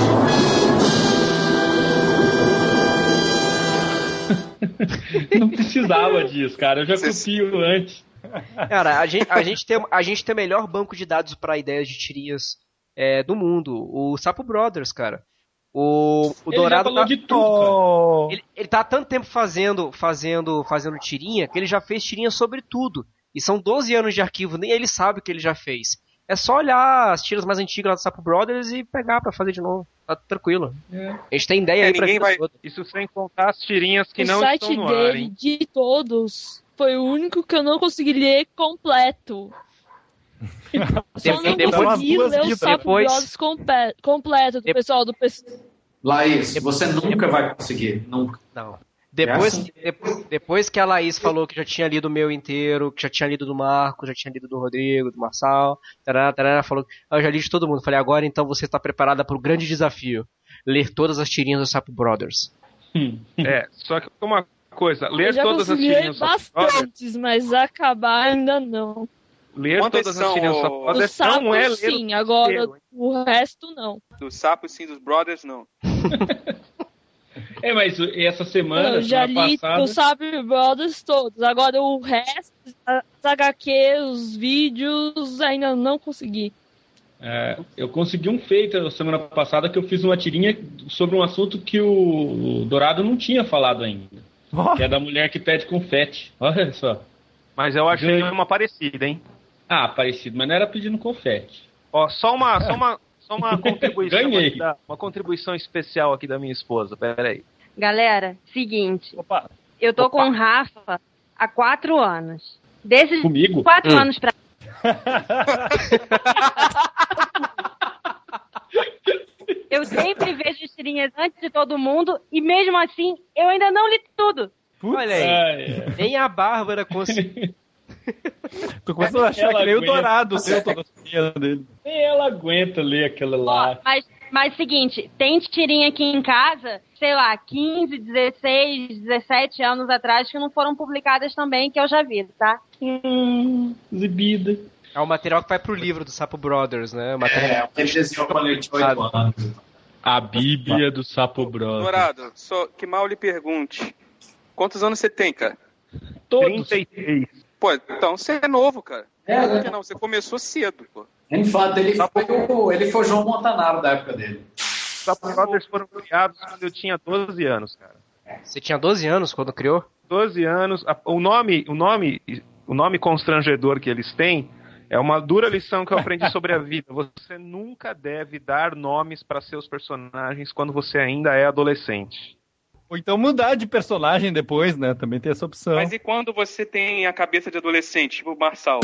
Não precisava disso, cara. Eu já copio antes. Cara, a gente, a, gente tem, a gente tem o melhor banco de dados pra ideias de tirinhas é, do mundo. O Sapo Brothers, cara. O, o Ele Dourado já falou tá, de tudo, ele, ele tá há tanto tempo fazendo, fazendo, fazendo tirinha que ele já fez tirinha sobre tudo. E são doze anos de arquivo, nem ele sabe o que ele já fez. É só olhar as tiras mais antigas lá do Sapo Brothers e pegar pra fazer de novo. Tá tranquilo. É. A gente tem ideia É, aí pra ninguém vida vai- toda. Isso sem contar as tirinhas que o não site estão no dele, ar, hein? de todos, foi o único que eu não consegui ler completo. Só não Depois- consegui duas ler o vidas. Sapo Depois- Brothers compe- completo do Depois- pessoal do P C. Laís, você nunca vai conseguir. Nunca. Não. Depois, É assim? depois, depois que a Laís falou que já tinha lido o meu inteiro, que já tinha lido do Marco, já tinha lido do Rodrigo, do Marçal, tarará, tarará, falou que "Ah, eu já li de todo mundo. Falei, agora então você está preparada para o grande desafio. Ler todas as tirinhas do Sapo Brothers. É, só que uma coisa, ler Eu já todas as consegui ler tirinhas do Sapo Brothers, bastantes, mas acabar ainda não. ler Quantas todas são, as tirinhas do Sapo ô- O Brothers Sapo não é ler sim, o agora inteiro, hein? o resto não. Dos sapos, sim, dos brothers, não. É, mas essa semana, Eu já semana li passada... o Sapo Brothers todos. Agora o resto, as H Q, os vídeos, ainda não consegui. É, eu consegui um feito na semana passada que eu fiz uma tirinha sobre um assunto que o Dourado não tinha falado ainda. Ó, Que é da mulher que pede confete. Olha só. Mas eu achei Ganhei. uma parecida, hein? Ah, parecido, mas não era pedindo confete. Ó, só uma, só uma, só uma contribuição Ganhei. aqui da- uma contribuição especial aqui da minha esposa. Pera aí. Galera, seguinte, opa. eu tô Opa. com o Rafa há quatro anos. Desses Comigo? quatro Hum. anos pra eu sempre vejo as tirinhas antes de todo mundo e mesmo assim eu ainda não li tudo. Olha aí. Ah, é. Nem a Bárbara conseguiu. Tô começando a achar Ela que nem o aguenta. Dourado deu toda a tirinha dele. Nem ela aguenta ler aquela Ó, lá. mas, mas seguinte, tem tirinha aqui em casa, sei lá, quinze, dezesseis, dezessete anos atrás que não foram publicadas também, que eu já vi, tá? Hum, exibida. É o material que vai pro livro do Sapo Brothers, né? O material... É, ele desenhou quando ele tinha oito anos. A Bíblia do Sapo Brother. Dourado, só que mal lhe pergunte. Quantos anos você tem, cara? Todos. trinta e três. Pô, então você é novo, cara. É, Por né? que não? Você começou cedo, pô. Em fato, ele foi o, ele foi o João Montanaro da época dele. Os Sapo Brothers foram criados quando eu tinha doze anos, cara. Você tinha doze anos quando criou? doze anos. A- O nome, o nome, o nome constrangedor que eles têm é uma dura lição que eu aprendi sobre a vida. Você nunca deve dar nomes para seus personagens quando você ainda é adolescente. Ou então mudar de personagem depois, né? Também tem essa opção. Mas e quando você tem a cabeça de adolescente, tipo o Marçal?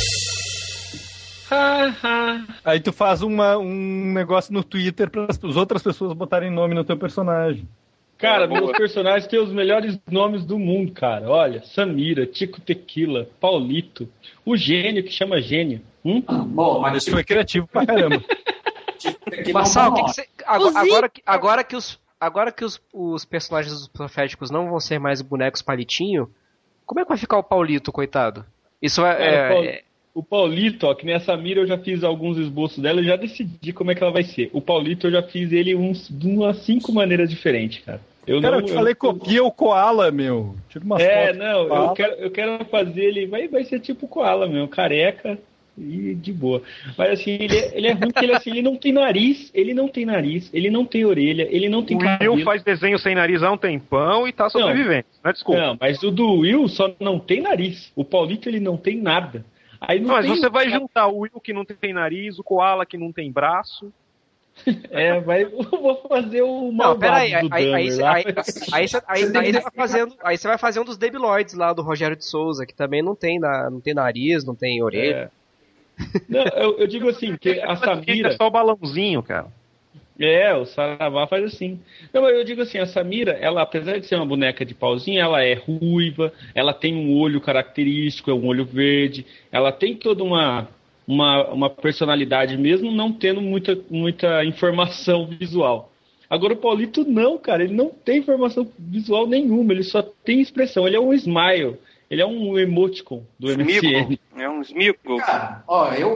Aí tu faz uma, um negócio no Twitter para as outras pessoas botarem nome no teu personagem. Cara, meus personagens têm os melhores nomes do mundo, cara. Olha, Samira, Tico Tequila, Paulito, o gênio que chama gênio. Hum? Bom, mas Isso foi criativo pra caramba. aqui Marçal, não, o que, que você... Agora, Os agora que, agora que, os, agora que os, os personagens dos proféticos não vão ser mais bonecos palitinho, como é que vai ficar o Paulito, coitado? Isso é... Cara, é- o, Paul- é- o Paulito, ó, que nem a Samira eu já fiz alguns esboços dela e já decidi como é que ela vai ser. O Paulito eu já fiz ele uns, de umas cinco maneiras diferentes, cara. Eu Cara, não, eu te falei, copia o Koala, meu. Tira uma É, foto. não, eu Koala. quero, eu quero fazer ele, vai, vai ser tipo Koala mesmo, careca e de boa. Mas assim, ele é, ele é ruim porque ele, assim, ele não tem nariz, ele não tem nariz, ele não tem orelha, ele não tem O cabelo. Will faz desenho sem nariz há um tempão e tá sobrevivendo. Não, é desculpa. Não, mas o do Will só não tem nariz. O Paulito, ele não tem nada. Aí não Não, mas tem- você vai juntar o Will que não tem nariz, o Koala que não tem braço. É, vai, eu vou fazer o Não, malvado peraí, do aí, aí, Dahmer aí, lá. aí, aí, você- aí, aí você vai fazendo, aí você vai fazer um dos Debiloids lá do Rogério de Souza, que também não tem, na, não tem nariz, não tem orelha. É. Não, eu, eu digo assim, que a Samira... É só o balãozinho, cara. É, o Saravá faz assim. Não, mas eu digo assim, a Samira, ela, apesar de ser uma boneca de pauzinho, ela é ruiva, ela tem um olho característico, é um olho verde, ela tem toda uma, uma, uma personalidade mesmo, não tendo muita, muita informação visual. Agora o Paulito não, cara, ele não tem informação visual nenhuma, ele só tem expressão, ele é um smile, ele é um emoticon do M S N. Smeagol. É um Smeagol. Cara, ó, eu,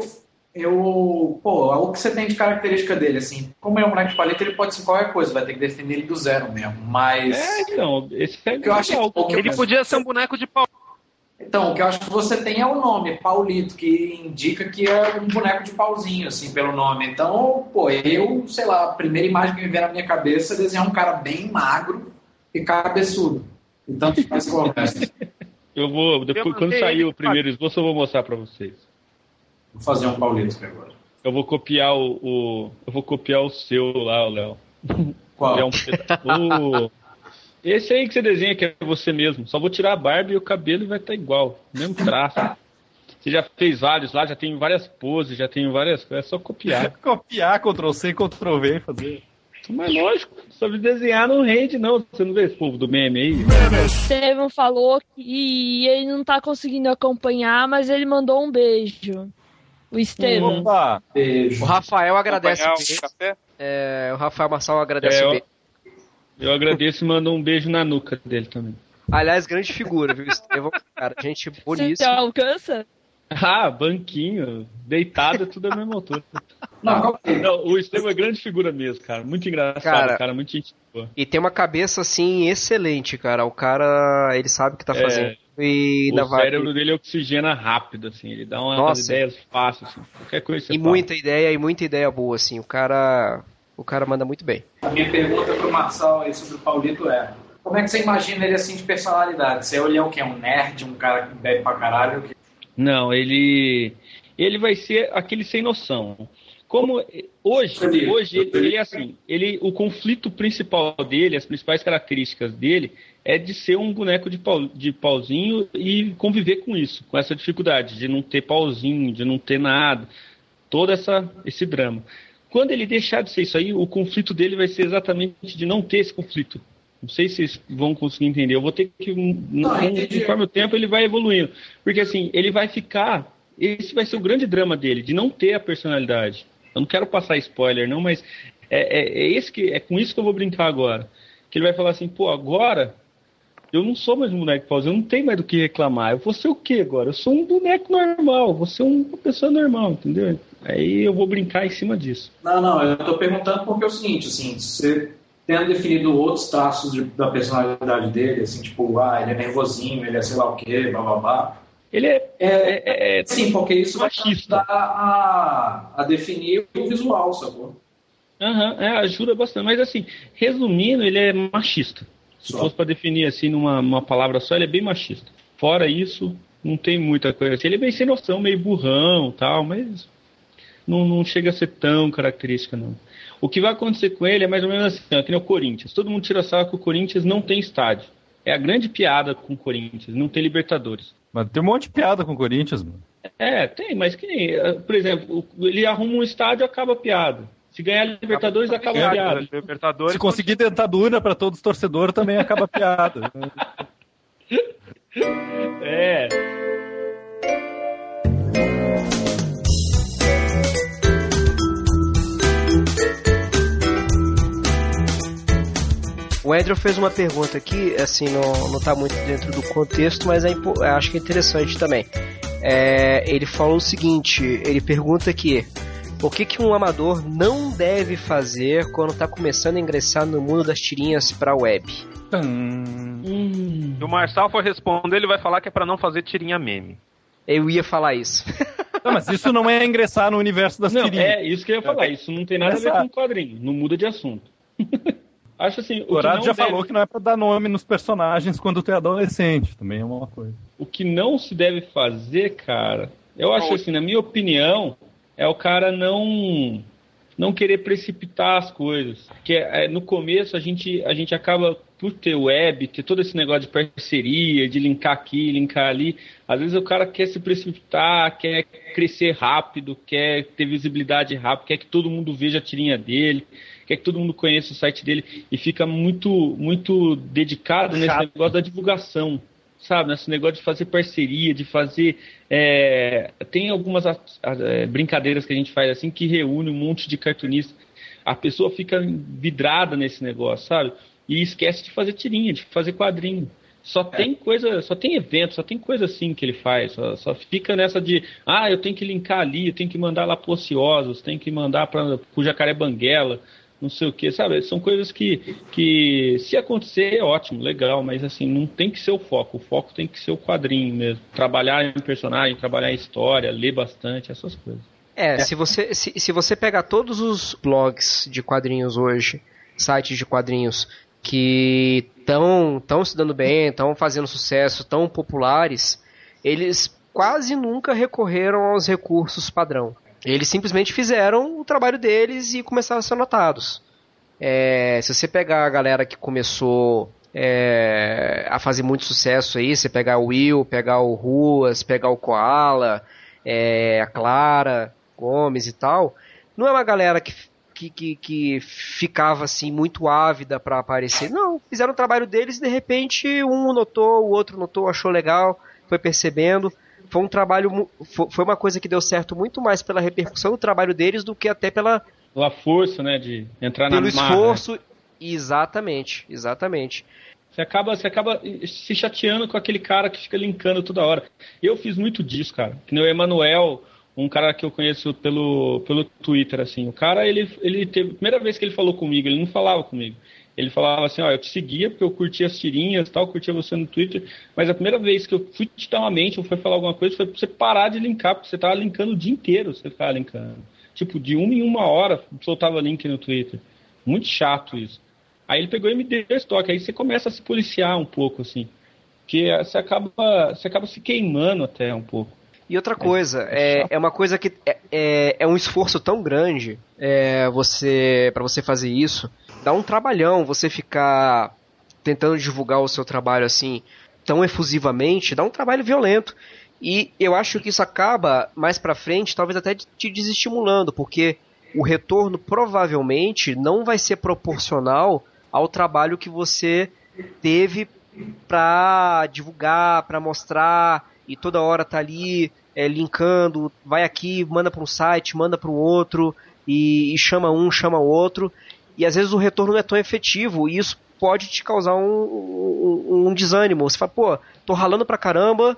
eu, pô, o que você tem de característica dele, assim, como é um boneco de palito, ele pode ser qualquer coisa, vai ter que definir ele do zero mesmo, mas... É, então, esse é o que eu acho legal. que Ele podia ser um boneco de pau. Então, o que eu acho que você tem é o nome, Paulito, que indica que é um boneco de pauzinho, assim, pelo nome. Então, pô, eu, sei lá, a primeira imagem que me veio na minha cabeça é desenhar um cara bem magro e cabeçudo. Então, faz conversa. Eu vou, depois, quando sair o primeiro esboço, eu vou mostrar pra vocês. Vou fazer um Paulito aqui agora. Eu vou copiar o, o eu vou copiar o seu lá, o Léo. Qual? É um peda- o, esse aí que você desenha que é você mesmo. Só vou tirar a barba e o cabelo vai estar igual, mesmo traço. Você já fez vários lá, já tem várias poses, já tem várias coisas, é só copiar. Copiar, Ctrl C, Ctrl V e fazer. Mas lógico, sobre desenhar não rende não. Você não vê esse povo do meme aí? O Estevam falou que ele não tá conseguindo acompanhar, mas ele mandou um beijo. O Estevam. Opa! Beijo. O Rafael agradece o Acompanhar beijo. o café? É, o Rafael Marçal agradece É, o eu- beijo. Eu agradeço e mando um beijo na nuca dele também. Aliás, grande figura, viu, Estevam? Cara, gente Você boníssima. alcança? Ah, banquinho, deitado, tudo a mesma altura. Não, calma aí. Não, o Estevam é grande figura mesmo, cara. Muito engraçado, Cara, cara, muito gente boa. E tem uma cabeça, assim, excelente, cara. O cara, ele sabe o que tá É, fazendo. E ainda O vai- cérebro dele oxigena rápido, assim. Ele dá umas Nossa. ideias fáceis, assim. Qualquer coisa que você E fala. muita ideia, e muita ideia boa, assim. O cara, o cara manda muito bem. A minha pergunta pro Marçal aí sobre o Paulito é: como é que você imagina ele assim de personalidade? Você olha o que? Um nerd, um cara que bebe pra caralho? O que... Não, ele ele vai ser aquele sem noção. Como hoje, Felipe, hoje ele, Felipe. ele é assim, ele, o conflito principal dele, as principais características dele é de ser um boneco de, pau, de pauzinho e conviver com isso, com essa dificuldade de não ter pauzinho, de não ter nada, todo essa, esse drama. Quando ele deixar de ser isso aí, o conflito dele vai ser exatamente de não ter esse conflito. Não sei se vocês vão conseguir entender. Eu vou ter que, Não, entendi. conforme o tempo, ele vai evoluindo. Porque assim, ele vai ficar... Esse vai ser o grande drama dele, de não ter a personalidade. Eu não quero passar spoiler, não, mas é, é, é, esse que, é com isso que eu vou brincar agora. Que ele vai falar assim, pô, agora eu não sou mais um boneco de pausa, eu não tenho mais do que reclamar. Eu vou ser o quê agora? Eu sou um boneco normal, vou ser uma pessoa normal, entendeu? Aí eu vou brincar em cima disso. Não, não, eu tô perguntando porque é o seguinte, assim, você tendo definido outros traços de- da personalidade dele, assim, tipo, ah, ele é nervosinho, ele é sei lá o quê, blá blá blá. Ele é... É, é, é sim, porque isso vai machista. ajudar a, a definir o visual, sacou? Aham, é, ajuda bastante. Mas assim, resumindo, ele é machista. Se Só. fosse para definir assim numa, numa palavra só, ele é bem machista. Fora isso, não tem muita coisa assim. Ele é bem sem noção, meio burrão tal, mas não, não chega a ser tão característica, não. O que vai acontecer com ele é mais ou menos assim, ó, que nem o Corinthians. Todo mundo tira sarro que o Corinthians não tem estádio. É a grande piada com o Corinthians, não tem Libertadores. Mas tem um monte de piada com o Corinthians, mano. É, tem, mas que nem, eh, por exemplo, o- ele arruma um estádio, acaba a piada. Se ganhar a Libertadores, acaba a piada. Libertadores. Se conseguir dentadura pra todos os torcedores, também acaba a piada. É. O Andrew fez uma pergunta aqui, assim, não, não tá muito dentro do contexto, mas é, impo- eu acho que é interessante também. É, ele falou o seguinte, ele pergunta aqui, o que, que um amador não deve fazer quando tá começando a ingressar no mundo das tirinhas pra web? Hum. Se o Marçal for responder, ele vai falar que é pra não fazer tirinha meme. Eu ia falar isso. Não, mas isso não é ingressar no universo das Não, tirinhas. é isso que eu ia falar. Isso não tem nada a ver com quadrinho. Não muda de assunto. Acho assim, O o que, Horácio não já deve, falou que não é pra dar nome nos personagens quando tu é adolescente. Também é uma coisa. o que não se deve fazer, cara, eu acho assim, na minha opinião, é o cara não não querer precipitar as coisas. Porque é, no começo a gente, a gente acaba, por ter web, ter todo esse negócio de parceria, de linkar aqui, linkar ali, às vezes o cara quer se precipitar, quer crescer rápido, quer ter visibilidade rápido, quer que todo mundo veja a tirinha dele, quer que todo mundo conheça o site dele e fica muito, muito dedicado nesse Chato. negócio da divulgação, sabe? Nesse negócio de fazer parceria, de fazer... é, tem algumas a- a- é, brincadeiras que a gente faz assim que reúne um monte de cartunistas. A pessoa fica vidrada nesse negócio, sabe? E esquece de fazer tirinha, de fazer quadrinho. Só tem coisa, só tem evento, só tem coisa assim que ele faz. Só, só fica nessa de, ah, eu tenho que linkar ali, eu tenho que mandar lá pro Ociosos, tenho que mandar para o Jacaré Banguela, não sei o que, sabe? São coisas que, que se acontecer é ótimo, legal, mas assim, não tem que ser o foco. O foco tem que ser o quadrinho mesmo. Trabalhar em personagem, trabalhar em história, ler bastante, essas coisas. É, é. Se, você, se, se você pegar todos os blogs de quadrinhos hoje, sites de quadrinhos que estão tão se dando bem, estão fazendo sucesso, tão populares, eles quase nunca recorreram aos recursos padrão. Eles simplesmente fizeram o trabalho deles e começaram a ser notados. É, se você pegar a galera que começou é, a fazer muito sucesso aí, você pegar o Will, pegar o Ruas, pegar o Koala, é, a Clara Gomes e tal, não é uma galera que, que, que, que ficava assim muito ávida para aparecer. Não, fizeram o trabalho deles e de repente um notou, o outro notou, achou legal, foi percebendo. Foi um trabalho, foi uma coisa que deu certo muito mais pela repercussão do trabalho deles do que até pela... Pela força, né, de entrar pelo na marra. Pelo esforço, exatamente, exatamente. Você acaba, você acaba se chateando com aquele cara que fica linkando toda hora. Eu fiz muito disso, cara. Que nem o Emanuel, um cara que eu conheço pelo, pelo Twitter, assim. O cara, ele, ele teve... A primeira vez que ele falou comigo, ele não falava comigo. Ele falava assim, ó, eu te seguia porque eu curtia as tirinhas e tal, curtia você no Twitter, mas a primeira vez que eu fui te dar uma mente ou foi falar alguma coisa foi pra você parar de linkar, porque você tava linkando o dia inteiro, você ficava linkando. Tipo, de uma em uma hora soltava link no Twitter. Muito chato isso. Aí ele pegou e me deu esse toque, aí você começa a se policiar um pouco, assim, porque você acaba, você acaba se queimando até um pouco. E outra coisa, é, é uma coisa que é, é, é um esforço tão grande é, você, para você fazer isso. Dá um trabalhão você ficar tentando divulgar o seu trabalho assim tão efusivamente, dá um trabalho violento. E eu acho que isso acaba, mais pra frente, talvez até te desestimulando, porque o retorno provavelmente não vai ser proporcional ao trabalho que você teve pra divulgar, pra mostrar, e toda hora tá ali é, linkando, vai aqui, manda para um site, manda para o outro, e, e chama um, chama o outro, e às vezes o retorno não é tão efetivo, e isso pode te causar um, um, um desânimo. Você fala, pô, tô ralando pra caramba,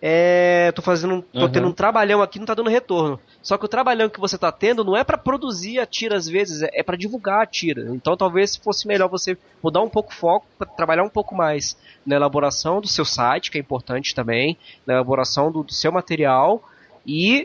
é, tô fazendo, tô uhum. tendo um trabalhão aqui, não tá dando retorno. Só que o trabalhão que você tá tendo não é para produzir a tira às vezes, é, é para divulgar a tira. Então talvez fosse melhor você mudar um pouco o foco, pra trabalhar um pouco mais na elaboração do seu site, que é importante também, na elaboração do, do seu material, e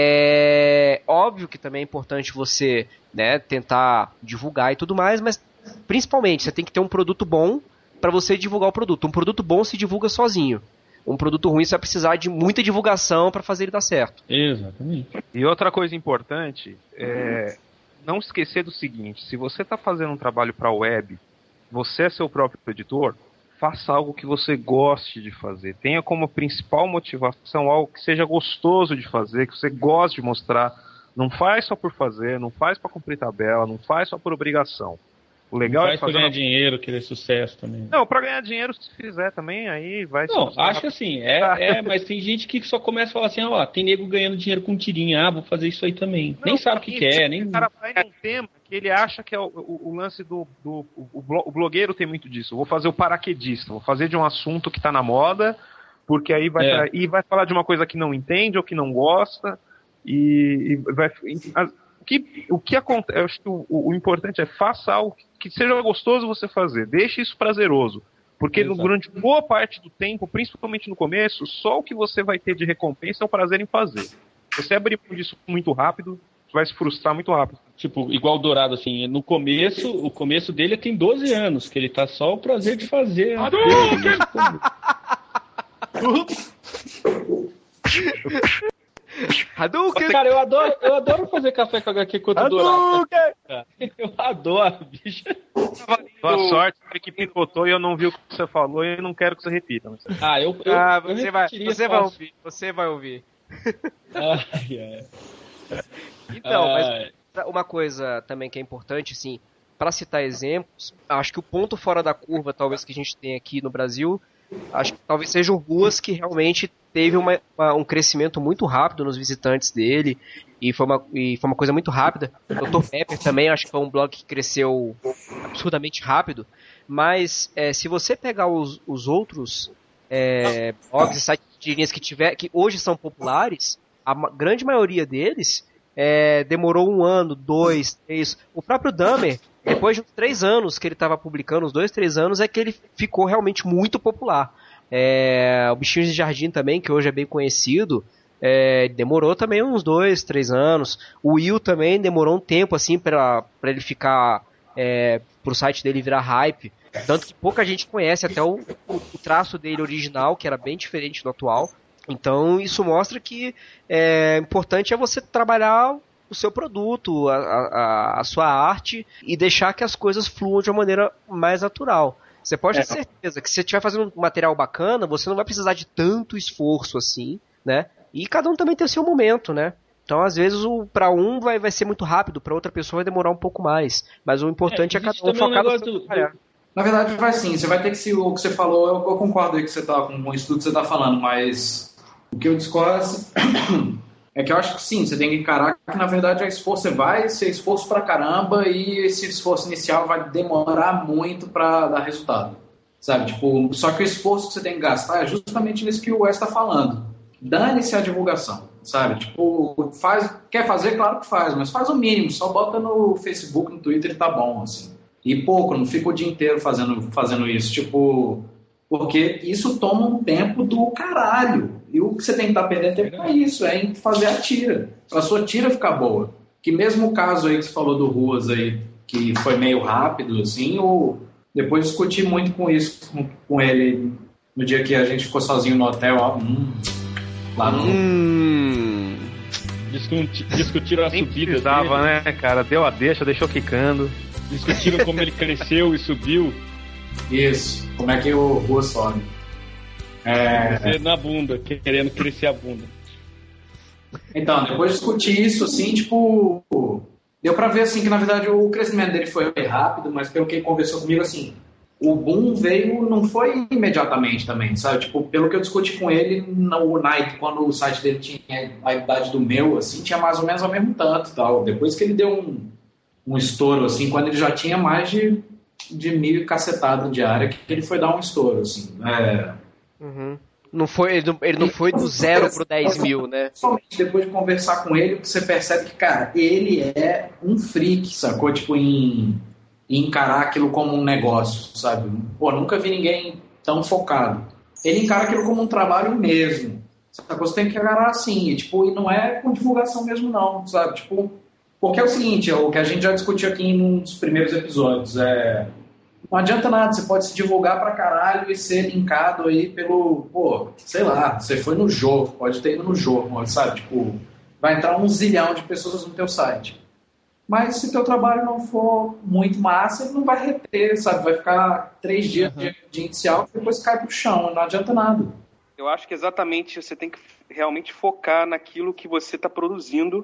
é óbvio que também é importante você, né, tentar divulgar e tudo mais, mas principalmente você tem que ter um produto bom para você divulgar o produto. Um produto bom se divulga sozinho. Um produto ruim você vai precisar de muita divulgação para fazer ele dar certo. Exatamente. E outra coisa importante é não esquecer do seguinte: se você está fazendo um trabalho para a web, você é seu próprio editor, faça algo que você goste de fazer. Tenha como principal motivação algo que seja gostoso de fazer, que você goste de mostrar. Não faz só por fazer, não faz para cumprir tabela, não faz só por obrigação. O legal não faz é fazer pra ganhar uma... dinheiro, querer sucesso também. Não, pra ganhar dinheiro, se fizer também, aí vai... Não, acho que assim, é, é, mas tem gente que só começa a falar assim, ó, tem nego ganhando dinheiro com tirinha, ah, vou fazer isso aí também. Não, nem sabe o que, que é, nem... O cara vai num tema que ele acha que é o, o, o lance do... do o, o blogueiro tem muito disso. Eu vou fazer o paraquedista, vou fazer de um assunto que tá na moda, porque aí vai... É. E vai falar de uma coisa que não entende ou que não gosta, e, e vai... O que, o que acontece, eu acho que o, o importante é faça algo que seja gostoso você fazer, deixe isso prazeroso, porque no, durante boa parte do tempo, principalmente no começo, só o que você vai ter de recompensa é o prazer em fazer. Se você abrir mão disso muito rápido, você vai se frustrar muito rápido. Tipo, igual o Dourado, assim, no começo, o começo dele tem doze anos, que ele tá só o prazer de fazer. Hadouken! Cara, eu adoro, eu adoro fazer café com H Q contra o Dourado. Eu adoro, bicho. Boa sorte, a equipe picotou e eu não vi o que você falou e eu não quero que você repita. Mas... Ah, eu, eu, ah, você, eu vai, você vai ouvir. Você vai ouvir. Ai, ai. Então, ai. Mas uma coisa também que é importante, assim, para citar exemplos, acho que o ponto fora da curva, talvez, que a gente tem aqui no Brasil, acho que talvez sejam ruas que realmente teve uma, uma, um crescimento muito rápido nos visitantes dele, e foi uma, e foi uma coisa muito rápida. O doutor Pepper também, acho que foi um blog que cresceu absurdamente rápido, mas é, se você pegar os, os outros é, blogs e sites de tirinhas que, tiver, que hoje são populares, a ma- grande maioria deles é, demorou um ano, dois, três. O próprio Dahmer, depois de uns três anos que ele estava publicando, uns dois, três anos, é que ele ficou realmente muito popular. É, o Bichinhos de Jardim também, que hoje é bem conhecido, é, demorou também uns dois, três anos. O Will também demorou um tempo assim para ele ficar, é, pro site dele virar hype. Tanto que pouca gente conhece até o, o, o traço dele original, que era bem diferente do atual. Então isso mostra que é importante é você trabalhar o seu produto, a, a, a sua arte, e deixar que as coisas fluam de uma maneira mais natural. Você pode ter certeza que se você estiver fazendo um material bacana, você não vai precisar de tanto esforço assim, né? E cada um também tem o seu momento, né? Então, às vezes, para um vai, vai ser muito rápido, para outra pessoa vai demorar um pouco mais. Mas o importante é, é cada um focar no seu trabalho. Na verdade, vai sim. Você vai ter que se o que você falou, eu, eu concordo aí que você tá, com o estudo que você está falando, mas o que eu discordo é que eu acho que sim, você tem que encarar que, na verdade, a esforço, você vai ser esforço pra caramba e esse esforço inicial vai demorar muito pra dar resultado, sabe? Tipo, só que o esforço que você tem que gastar é justamente nisso que o Wes tá falando. Dane-se a divulgação, sabe? Tipo, faz, quer fazer? Claro que faz, mas faz o mínimo, só bota no Facebook, no Twitter e tá bom, assim. E pouco, não fica o dia inteiro fazendo, fazendo isso, tipo... Porque isso toma um tempo do caralho. E o que você tem que estar perdendo tempo é isso, é em fazer a tira. Pra sua tira ficar boa. Que mesmo o caso aí que você falou do Ruas aí, que foi meio rápido, assim, eu depois discuti muito com isso, com, com ele, no dia que a gente ficou sozinho no hotel, ó, hum, lá no... Hum. Discuti, discutiram a subida precisava, dele. né, cara? Deu a deixa, deixou quicando. Discutiram como ele cresceu e subiu. Isso, como é que o Rua sobe. É... Na bunda, querendo crescer a bunda. Então, depois de discutir isso, assim, tipo... Deu pra ver, assim, que na verdade o crescimento dele foi rápido, mas pelo que ele conversou comigo, assim... O boom veio, não foi imediatamente também, sabe? Tipo, pelo que eu discuti com ele no Night, quando o site dele tinha a idade do meu, assim, tinha mais ou menos ao mesmo tanto e tal. Depois que ele deu um, um estouro, assim, quando ele já tinha mais de... de mil cacetada diária, que ele foi dar um estouro, assim. É... Uhum. Não foi, ele, não, ele não foi do zero pro dez mil, né? Somente depois de conversar com ele, você percebe que, cara, ele é um freak, sacou? Tipo, em, em encarar aquilo como um negócio, sabe? Pô, nunca vi ninguém tão focado. Ele encara aquilo como um trabalho mesmo. Sacou? Você tem que encarar assim, e, tipo, e não é com divulgação mesmo, não, sabe? Tipo, porque é o seguinte, é o que a gente já discutiu aqui em um dos primeiros episódios, é... Não adianta nada, você pode se divulgar pra caralho e ser linkado aí pelo, pô, sei lá, você foi no jogo, pode ter ido no jogo, sabe? Tipo, vai entrar um zilhão de pessoas no teu site. Mas se teu trabalho não for muito massa, ele não vai reter, sabe? Vai ficar três dias uhum. de, de inicial e depois cai pro chão, não adianta nada. Eu acho que exatamente você tem que realmente focar naquilo que você está produzindo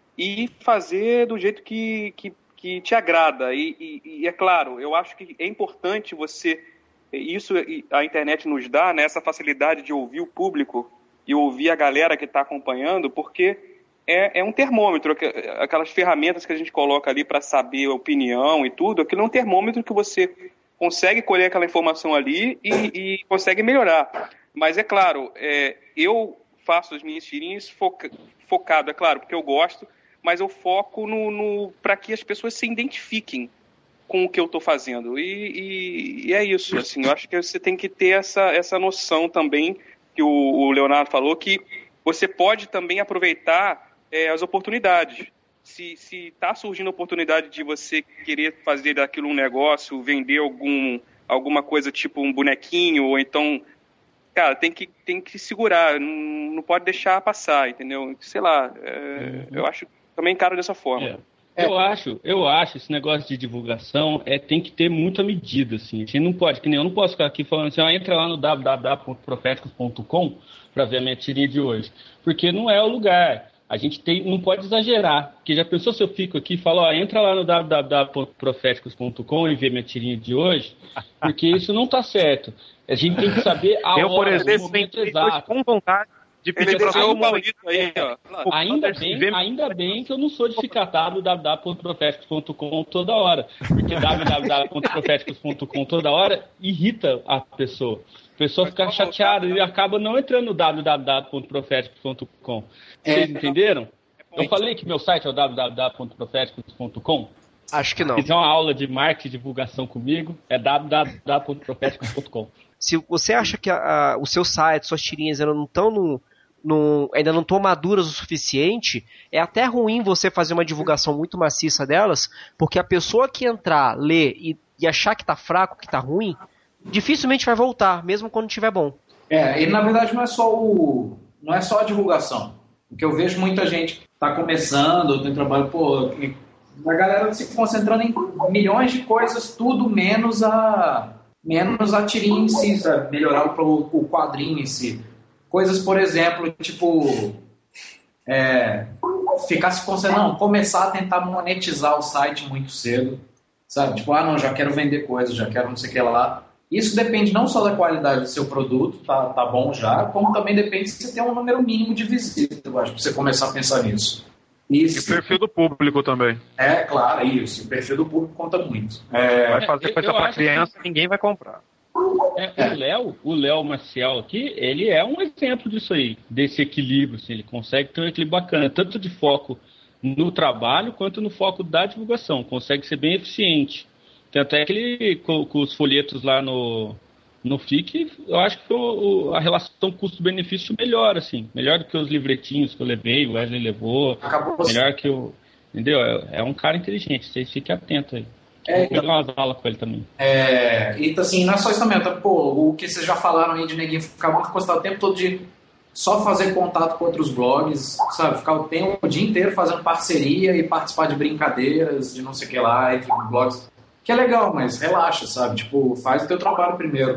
e fazer do jeito que... que que te agrada, e, e, e é claro, eu acho que é importante você, isso a internet nos dá, né, essa facilidade de ouvir o público e ouvir a galera que está acompanhando, porque é, é um termômetro, aquelas ferramentas que a gente coloca ali para saber a opinião e tudo, aquilo é um termômetro que você consegue colher aquela informação ali e, e consegue melhorar. Mas é claro, é, eu faço as minhas tirinhas foca, focado, é claro, porque eu gosto, mas eu foco no, no, para que as pessoas se identifiquem com o que eu estou fazendo. E, e, e é isso. Assim, eu acho que você tem que ter essa, essa noção também, que o, o Leonardo falou, que você pode também aproveitar é, as oportunidades. Se está surgindo a oportunidade de você querer fazer daquilo um negócio, vender algum, alguma coisa tipo um bonequinho, ou então... Cara, tem que, tem que segurar, não, não pode deixar passar, entendeu? Sei lá, é, uhum. eu acho... Também encaro dessa forma. É. Eu acho, eu acho, esse negócio de divulgação é, tem que ter muita medida, assim. A gente não pode, que nem eu não posso ficar aqui falando assim, ó, entra lá no w w w ponto proféticos ponto com para ver a minha tirinha de hoje. Porque não é o lugar. A gente tem, não pode exagerar. Porque já pensou se eu fico aqui e falo, ó, entra lá no w w w ponto proféticos ponto com e vê minha tirinha de hoje, porque isso não tá certo. A gente tem que saber a eu, hora, por exemplo, o momento exato. Com vontade de pedir pra todo mundo aí, ó. Ainda bem, ainda bem que eu não sou de ficar w w w ponto proféticos ponto com toda hora. Porque w w w ponto proféticos ponto com toda hora irrita a pessoa. A pessoa fica chateada e acaba não entrando no w w w ponto proféticos ponto com. Vocês entenderam? Eu falei que meu site é o w w w ponto proféticos ponto com. Acho que não. Se quiser uma aula de marketing e divulgação comigo, é w w w ponto proféticos ponto com. Se você acha que a, a, o seu site, suas tirinhas ainda não estão no, no, ainda não estão maduras o suficiente, é até ruim você fazer uma divulgação muito maciça delas, porque a pessoa que entrar, ler e, e achar que tá fraco, que tá ruim, dificilmente vai voltar, mesmo quando tiver bom. É, e na verdade não é só o, não é só a divulgação. Porque eu vejo muita gente que tá começando, tem trabalho, pô, a galera se concentrando em milhões de coisas, tudo menos a menos a tirinha em si, sabe? Melhorar o, o quadrinho em si. Coisas, por exemplo, tipo é, ficar se concentrando, não, começar a tentar monetizar o site muito cedo, sabe? Tipo, ah, não, já quero vender coisas, já quero não sei o que lá. Isso depende não só da qualidade do seu produto, tá, tá bom já, como também depende se você tem um número mínimo de visitas, eu acho, pra você começar a pensar nisso. Isso. E o perfil do público também. É, claro, isso. O perfil do público conta muito. É... Vai fazer coisa pra criança, que... ninguém vai comprar. É, é. O Léo, o Léo Maciel aqui, ele é um exemplo disso aí, desse equilíbrio, assim, ele consegue ter um equilíbrio bacana, tanto de foco no trabalho, quanto no foco da divulgação, consegue ser bem eficiente. Tem até aquele, com, com os folhetos lá no, no F I C, eu acho que o, o, a relação custo-benefício melhor, assim, melhor do que os livretinhos que eu levei, o Wesley levou, Acabou melhor que o... Entendeu? É, é um cara inteligente, vocês fiquem atentos aí. É, vou pegar umas aulas com ele também. É, e assim, não é só isso também, tá, pô, o que vocês já falaram aí de neguinho ficar muito encostado o tempo todo de só fazer contato com outros blogs, sabe, ficar o tempo, o dia inteiro fazendo parceria e participar de brincadeiras, de não sei o que lá, entre blogs, que é legal, mas relaxa, sabe, tipo, faz o teu trabalho primeiro.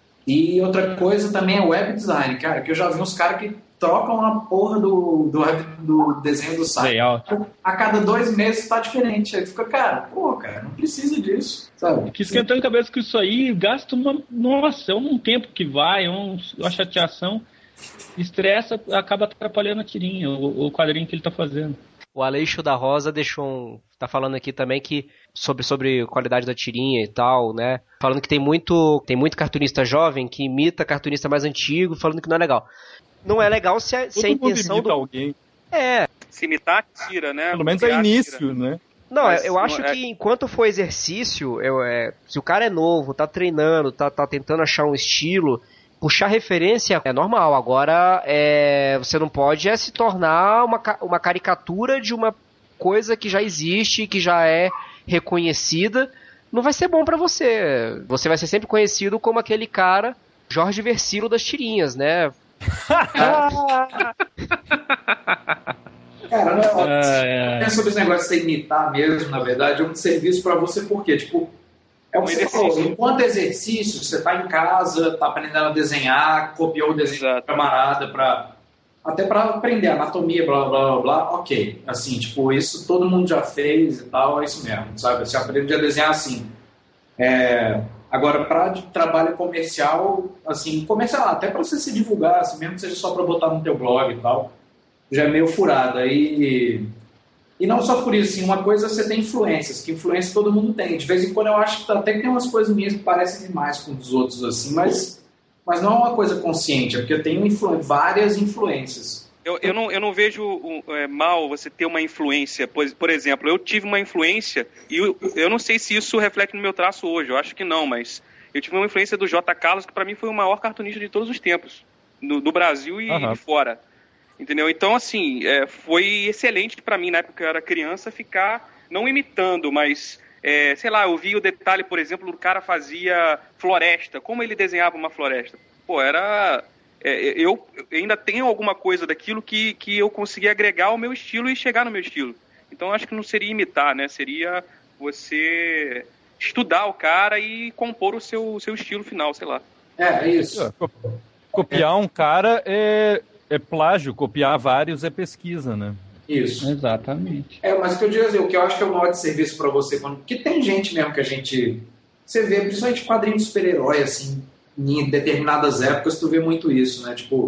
E outra coisa também é web design, cara, que eu já vi uns caras que trocam a porra do, do, do desenho do site. Layout. A cada dois meses tá diferente. Aí fica, cara, pô, cara, não precisa disso, sabe? Que esquentando a cabeça com isso aí, gasta uma... Nossa, é um tempo que vai, é um, uma chateação, estressa, acaba atrapalhando a tirinha, o, o quadrinho que ele tá fazendo. O Aleixo da Rosa deixou um... Tá falando aqui também que sobre, sobre qualidade da tirinha e tal, né? Falando que tem muito, tem muito cartunista jovem que imita cartunista mais antigo, falando que não é legal. Não é legal se a, se a intenção do... alguém. É. Se imitar, tira, né? Pelo menos é início, tira. Né? Não, Mas, eu acho é... que enquanto for exercício, eu, é, se o cara é novo, tá treinando, tá, tá tentando achar um estilo, puxar referência é normal. Agora, é, você não pode é, se tornar uma, uma caricatura de uma coisa que já existe, que já é reconhecida. Não vai ser bom pra você. Você vai ser sempre conhecido como aquele cara Jorge Versilo das tirinhas, né? Cara, não, é, é. sobre esse negócio de você imitar mesmo, na verdade, é um serviço pra você, porque, tipo, é o que você falou, enquanto exercício, você tá em casa, tá aprendendo a desenhar, copiou o desenho do camarada pra, até pra aprender anatomia, blá, blá, blá, blá, ok, assim, tipo, isso todo mundo já fez e tal, é isso mesmo, sabe, você aprende a desenhar assim, é... Agora, para trabalho comercial, assim, comercial, até para você se divulgar, assim, mesmo que seja só para botar no teu blog e tal, já é meio furada. E, e não só por isso, assim, uma coisa é você tem influências, que influência todo mundo tem. De vez em quando eu acho que até que tem umas coisas minhas que parecem demais com os outros, assim, mas, mas não é uma coisa consciente, é porque eu tenho influ- várias influências. Eu, eu, não, eu não vejo é, mal você ter uma influência. Por, por exemplo, eu tive uma influência, e eu, eu não sei se isso reflete no meu traço hoje, eu acho que não, mas eu tive uma influência do J. Carlos, que para mim foi o maior cartunista de todos os tempos, do, do Brasil e uhum. de fora. Entendeu? Então, assim, é, foi excelente para mim, na época que eu era criança, ficar, não imitando, mas, é, sei lá, eu vi o detalhe, por exemplo, o cara fazia floresta, como ele desenhava uma floresta. Pô, era... É, eu ainda tenho alguma coisa daquilo que, que eu consegui agregar ao meu estilo e chegar no meu estilo. Então acho que não seria imitar, né? Seria você estudar o cara e compor o seu, seu estilo final, sei lá. É, é isso. Copiar um cara é, é plágio, copiar vários é pesquisa, né? Isso. Exatamente. É, mas o que eu digo, assim, o que eu acho que é o maior de serviço para você, quando... porque tem gente mesmo que a gente... Você vê, principalmente quadrinho de super-herói, assim... Em determinadas épocas tu vê muito isso, né? Tipo,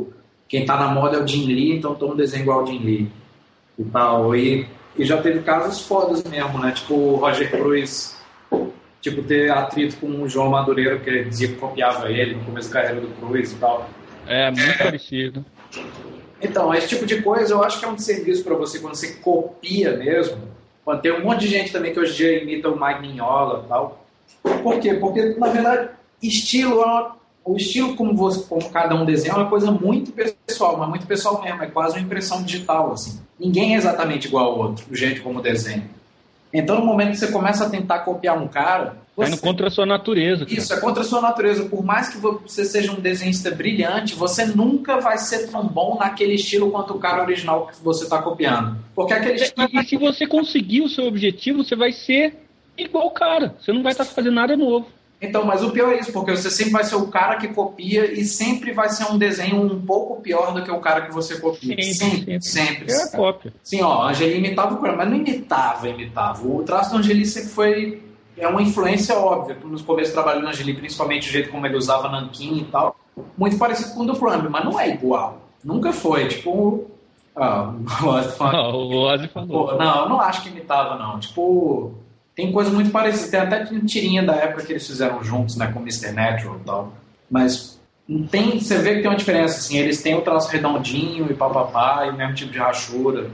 quem tá na moda é o Jim Lee, então toma um desenho igual ao Jim Lee. E tal. E, e já teve casos fodas mesmo, né? Tipo o Roger Cruz, tipo, ter atrito com o João Madureira, que dizia que copiava ele no começo da carreira do Cruz e tal. É, muito parecido. Então, esse tipo de coisa eu acho que é um serviço para você quando você copia mesmo. Quando tem um monte de gente também que hoje em dia imita o Mike Mignola e tal. Por quê? Porque, na verdade, estilo é uma, o estilo como, você, como cada um desenha é uma coisa muito pessoal, mas muito pessoal mesmo. É quase uma impressão digital, assim. Ninguém é exatamente igual ao outro, do jeito como desenha. Então, no momento que você começa a tentar copiar um cara... Vai no contra a sua natureza. Cara. Isso, é contra a sua natureza. Por mais que você seja um desenhista brilhante, você nunca vai ser tão bom naquele estilo quanto o cara original que você está copiando. Porque aquele estilo... E, e se você conseguir o seu objetivo, você vai ser igual o cara. Você não vai estar fazendo nada novo. Então, mas o pior é isso, porque você sempre vai ser o cara que copia e sempre vai ser um desenho um pouco pior do que o cara que você copia. Sempre, sempre. sempre é a cópia. Sim, ó, a Angeli imitava o Crumb, mas não imitava, imitava. O traço da Angeli sempre foi... É uma influência óbvia. Nos começos do trabalho da Angeli, principalmente o jeito como ele usava nanquim e tal, muito parecido com o do Crumb, mas não é igual. Nunca foi. Tipo... Ah, o Ozzy falou. Não, o Ozzy falou. Pô, não, eu não acho que imitava, não. Tipo... Tem coisa muito parecida. Tem até tirinha da época que eles fizeram juntos, né? Com o mister Natural e tal. Mas tem, você vê que tem uma diferença, assim. Eles têm o traço redondinho e papapá, e o mesmo tipo de rachura.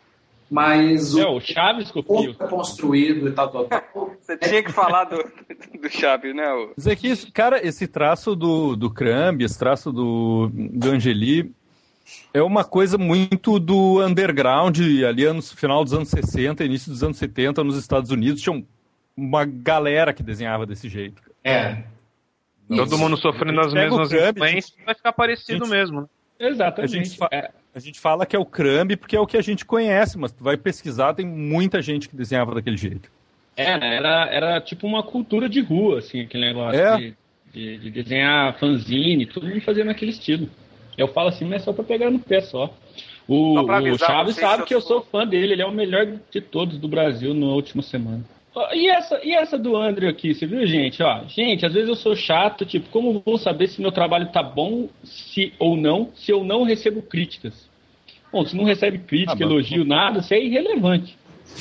Mas é, o, o Chaves copia. É construído e tal, tal, tal. Você tinha que falar do, do Chaves, né? O... Mas é que, isso, cara, esse traço do, do Crumb, esse traço do, do Angeli... É uma coisa muito do underground, ali no final dos anos sessenta, início dos anos setenta, nos Estados Unidos, tinha uma galera que desenhava desse jeito. É. Todo Isso. mundo sofrendo as mesmas influências, vai ficar parecido gente, mesmo, né? Exatamente. A gente, fa- é. a gente fala que é o Crumb porque é o que a gente conhece, mas tu vai pesquisar, tem muita gente que desenhava daquele jeito. É, né? Era, era tipo uma cultura de rua, assim, aquele negócio é. de, de, de desenhar fanzine, todo mundo fazia naquele estilo. Eu falo assim, mas é só pra pegar no pé só. O, só o Chaves sabe que eu sou fã dele, ele é o melhor de todos do Brasil na última semana. E essa, e essa do André aqui, você viu, gente? Ó, gente, às vezes eu sou chato, tipo, como vou saber se meu trabalho tá bom se, ou não, se eu não recebo críticas? Bom, se não recebe crítica, ah, elogio, nada, isso é irrelevante.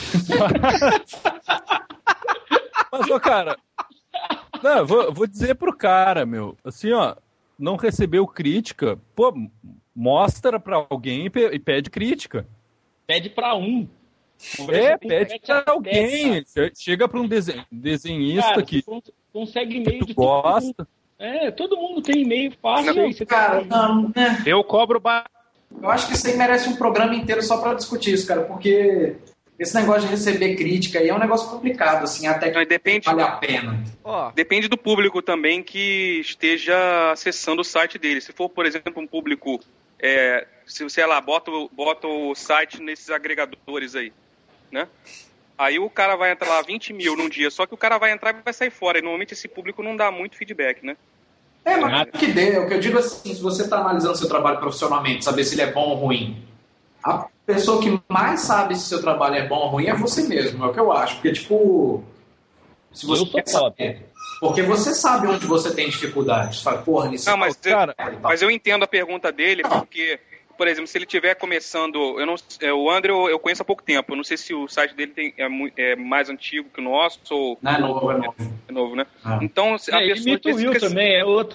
Mas, ó, cara, não, vou, vou dizer pro cara, meu, assim, ó, não recebeu crítica, pô, mostra pra alguém e pede crítica. Pede pra um. É, pede pra alguém. Dez, chega pra um desen- desenhista cara, que consegue e-mail de gosta. Todo é, todo mundo tem e-mail fácil. Não, aí você cara, tem... não, né? Eu cobro ba... Eu acho que isso aí merece um programa inteiro só pra discutir isso, cara, porque esse negócio de receber crítica aí é um negócio complicado, assim, até que não, depende, vale a pena. Oh. Depende do público também que esteja acessando o site dele. Se for, por exemplo, um público, é, se você lá, bota, bota o site nesses agregadores aí, né? Aí o cara vai entrar lá vinte mil num dia, só que o cara vai entrar e vai sair fora. E normalmente esse público não dá muito feedback, né? É, mas o que dê, o que eu digo assim, se você está analisando seu trabalho profissionalmente, saber se ele é bom ou ruim, a pessoa que mais sabe se seu trabalho é bom ou ruim é você mesmo, é o que eu acho. Porque, tipo, se você quer saber, porque você sabe onde você tem dificuldade. Você fala, porra, nisso não, mas, eu, cara, mas eu entendo a pergunta dele, porque, por exemplo, se ele estiver começando, eu não, o André eu, eu conheço há pouco tempo, eu não sei se o site dele tem, é, é mais antigo que o nosso, ou... Não, é novo, é novo. É novo, né? Ah. Então, a é, pessoa... Ele Will fica... também, é outro.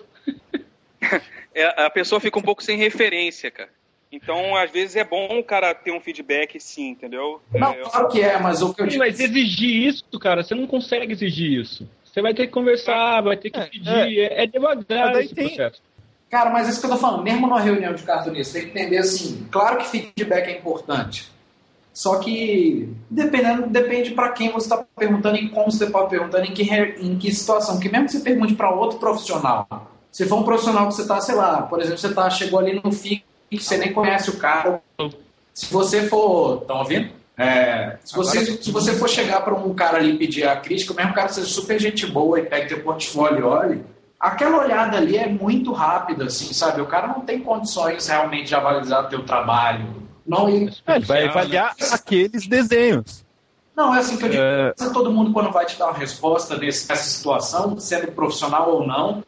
é, a pessoa fica um pouco sem referência, cara. Então, às vezes é bom o cara ter um feedback, sim, entendeu? Não, é, claro que é, mas o que eu digo... Mas exigir isso, cara, você não consegue exigir isso. Você vai ter que conversar, vai ter que é, pedir, é, é devagar esse tem... processo. Cara, mas isso que eu tô falando, mesmo numa reunião de cartunistas, tem que entender assim, claro que feedback é importante, só que dependendo, depende para quem você está perguntando e como você está perguntando, em que, em que situação, porque mesmo que você pergunte para outro profissional, se for um profissional que você está, sei lá, por exemplo, você tá, chegou ali no F I C, você nem conhece o cara, se você for, estão ouvindo? É, se, você, se você for chegar para um cara ali e pedir a crítica, o mesmo cara seja super gente boa e pegue teu portfólio e olhe, aquela olhada ali é muito rápida, assim, sabe? O cara não tem condições realmente de avaliar o teu trabalho. Não, ele, é, ele vai avaliar aqueles desenhos. Não, é assim que eu digo. É... Todo mundo, quando vai te dar uma resposta nesse, nessa situação, sendo profissional ou não,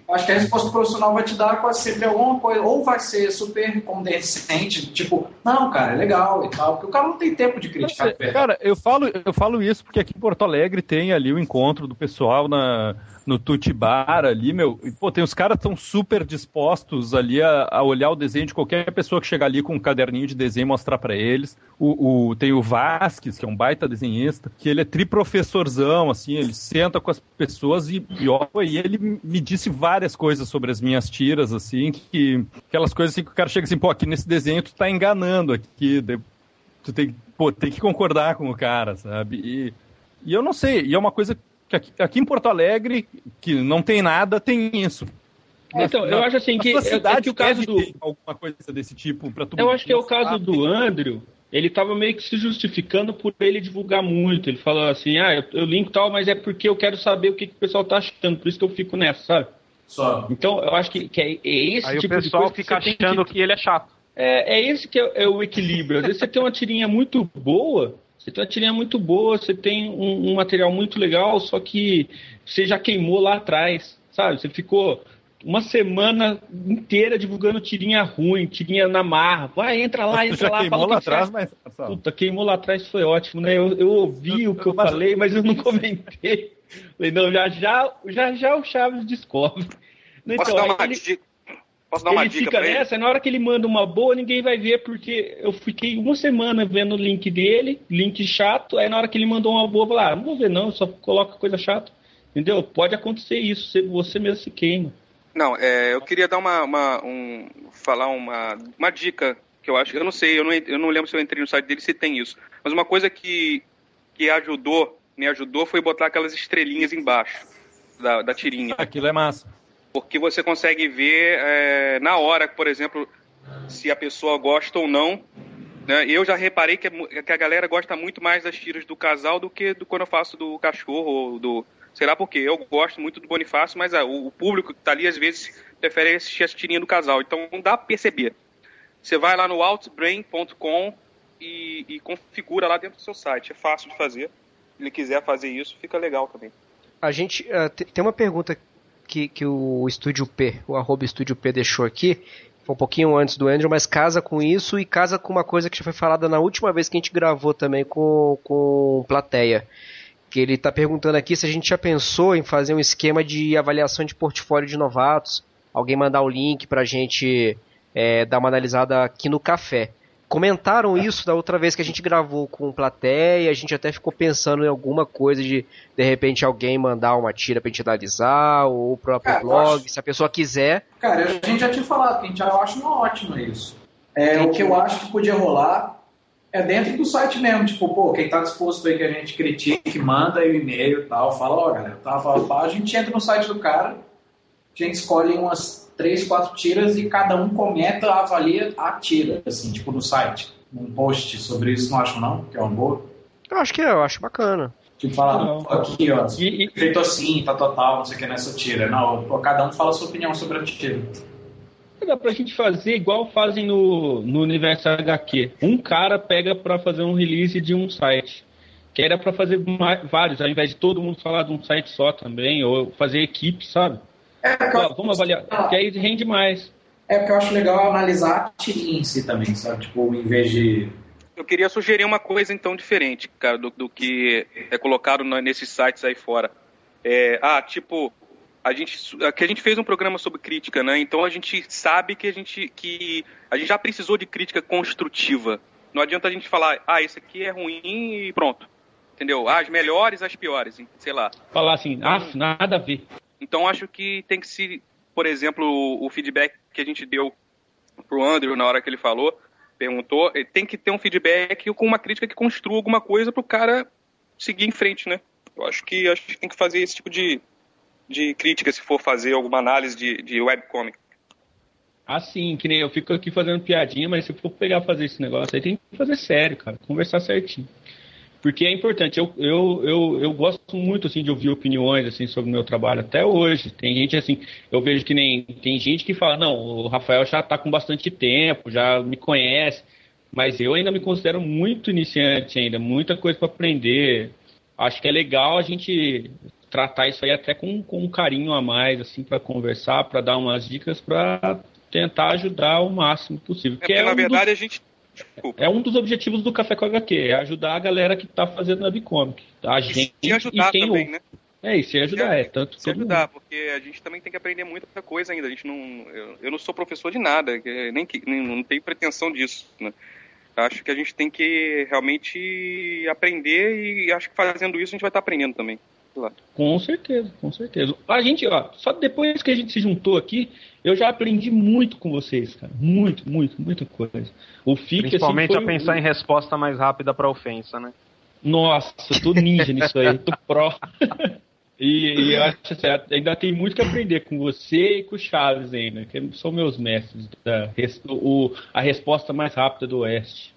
Acho que a resposta profissional vai te dar quase sempre alguma coisa, ou vai ser super condescendente, tipo, não, cara, é legal e tal, porque o cara não tem tempo de criticar. Mas, cara, eu falo, eu falo isso porque aqui em Porto Alegre tem ali o encontro do pessoal na, no Tutti Bar ali, meu, e, pô, tem os caras tão super dispostos ali a, a olhar o desenho de qualquer pessoa que chegar ali com um caderninho de desenho e mostrar pra eles. O, o, tem o Vasquez, que é um baita desenhista, que ele é triprofessorzão, assim, ele senta com as pessoas e, e, ó, e ele me disse várias coisas sobre as minhas tiras, assim, que aquelas coisas assim que o cara chega assim, pô, aqui nesse desenho tu tá enganando aqui, tu tem, pô, tem que concordar com o cara, sabe? E, e eu não sei, e é uma coisa que aqui, aqui em Porto Alegre, que não tem nada, tem isso. Então, na, eu acho assim que, é, é que o caso do... alguma coisa desse tipo pra tu. Eu acho que é o caso do Andrew, ele tava meio que se justificando por ele divulgar muito. Ele falou assim, ah, eu, eu linko tal, mas é porque eu quero saber o que, que o pessoal tá achando, por isso que eu fico nessa, sabe? Só. Então, eu acho que, que é, é esse Aí tipo o pessoal de coisa fica que achando que... que ele é chato. É, é esse que é, é o equilíbrio. Às vezes você tem uma tirinha muito boa, você tem uma tirinha muito boa, você tem um, um material muito legal, só que você já queimou lá atrás, sabe? Você ficou uma semana inteira divulgando tirinha ruim, tirinha na marra. Vai, entra lá, entra já lá. Queimou fala lá o que atrás, você... mas... Puta, queimou lá atrás foi ótimo, né? Eu, eu ouvi o que eu mas... falei, mas eu não comentei. Falei, não, já já, já, já o Chaves descobre. Então, Posso dar uma ele... dica? Posso dar uma ele dica fica pra ele? nessa, na hora que ele manda uma boa, ninguém vai ver, porque eu fiquei uma semana vendo o link dele, link chato, aí na hora que ele mandou uma boa, eu falei, ah, não vou ver não, só coloca coisa chata. Entendeu? Pode acontecer isso, você, você mesmo se queima. Não, é, eu queria dar uma, uma um, falar uma, uma dica que eu acho, eu não sei, eu não, eu não lembro se eu entrei no site dele se tem isso, mas uma coisa que, que ajudou, me ajudou foi botar aquelas estrelinhas embaixo da, da tirinha. Aquilo é massa. Porque você consegue ver é, na hora, por exemplo, se a pessoa gosta ou não. Né? Eu já reparei que, que a galera gosta muito mais das tiras do casal do que do, quando eu faço do cachorro ou do... Sei lá por quê. Eu gosto muito do Bonifácio, mas ah, o, o público que está ali, às vezes, prefere assistir a tirinha do casal. Então, não dá para perceber. Você vai lá no outbrain ponto com e, e configura lá dentro do seu site. É fácil de fazer. Se ele quiser fazer isso, fica legal também. A gente... Uh, tem uma pergunta que, que o Estúdio P, o arroba Estúdio P deixou aqui, um pouquinho antes do Andrew, mas casa com isso e casa com uma coisa que já foi falada na última vez que a gente gravou também com, com plateia. Que ele está perguntando aqui se a gente já pensou em fazer um esquema de avaliação de portfólio de novatos, alguém mandar o link para a gente é, dar uma analisada aqui no café. Comentaram isso da outra vez que a gente gravou com plateia, a gente até ficou pensando em alguma coisa de, de repente, alguém mandar uma tira pra gente analisar, ou o próprio Cara, blog, acho... se a pessoa quiser. Cara, a gente já tinha falado, que a gente já acha uma ótima isso. É, o que eu acho que podia rolar é dentro do site mesmo, tipo, pô, quem tá disposto aí que a gente critique, manda aí o e-mail e tal, fala, ó, galera, tá, fala, fala, a gente entra no site do cara, a gente escolhe umas três, quatro tiras e cada um comenta, avalia a tira, assim, tipo no site. Um post sobre isso, não acho não? Que é uma boa? Eu acho que é, eu acho bacana. Tipo, falar, aqui, ó, e, e, feito assim, tá total, não sei o que nessa tira. Não, pô, cada um fala a sua opinião sobre a tira. Dá pra gente fazer igual fazem no, no universo H Q. Um cara pega pra fazer um release de um site. Que era pra fazer vários, ao invés de todo mundo falar de um site só também, ou fazer equipe, sabe? É, Ó, vamos avaliar, porque aí rende mais. É porque eu acho legal analisar a tirinha em si também, sabe? Tipo, em vez de... Eu queria sugerir uma coisa então diferente, cara, do, do que é colocado na, nesses sites aí fora. É, ah, tipo, a gente, que a gente fez um programa sobre crítica, né? Então a gente sabe que a gente, que a gente já precisou de crítica construtiva. Não adianta a gente falar, ah, esse aqui é ruim e pronto. Entendeu? Ah, as melhores, as piores, sei lá. Falar assim, ah, nada a ver. Então, acho que tem que se, por exemplo, o, o feedback que a gente deu pro Andrew na hora que ele falou, perguntou, tem que ter um feedback com uma crítica que construa alguma coisa pro cara seguir em frente, né? Eu acho que, acho que tem que fazer esse tipo de, de crítica se for fazer alguma análise de, de webcomic. Ah, sim, que nem eu fico aqui fazendo piadinha, mas se for pegar fazer esse negócio aí, tem que fazer sério, cara, conversar certinho. Porque é importante, eu, eu, eu, eu gosto muito assim, de ouvir opiniões assim, sobre o meu trabalho até hoje. Tem gente assim, eu vejo que nem tem gente que fala, não, o Rafael já está com bastante tempo, já me conhece, mas eu ainda me considero muito iniciante ainda, muita coisa para aprender. Acho que é legal a gente tratar isso aí até com, com um carinho a mais, assim, para conversar, para dar umas dicas, para tentar ajudar o máximo possível. É, porque, é um na verdade, dos, a gente... Desculpa. É um dos objetivos do Café com H Q, é ajudar a galera que tá fazendo webcomic. A gente e ajudar e quem também, ouve. né? É isso, e ajudar, é tanto Se ajudar, mundo. Porque a gente também tem que aprender muita coisa ainda. A gente não, eu, eu não sou professor de nada, nem, nem não tenho pretensão disso, né? Acho que a gente tem que realmente aprender e acho que fazendo isso a gente vai estar aprendendo também. Lá. Com certeza, com certeza. A gente, ó, só depois que a gente se juntou aqui, eu já aprendi muito com vocês, cara. Muito, muito, muita coisa. O F I C, Principalmente assim, a pensar em resposta mais rápida pra ofensa, né? Nossa, eu tô ninja nisso aí, tô pró. E, e eu acho assim, ainda tem muito que aprender com você e com o Chaves ainda, que são meus mestres. Da, o, a resposta mais rápida do Oeste.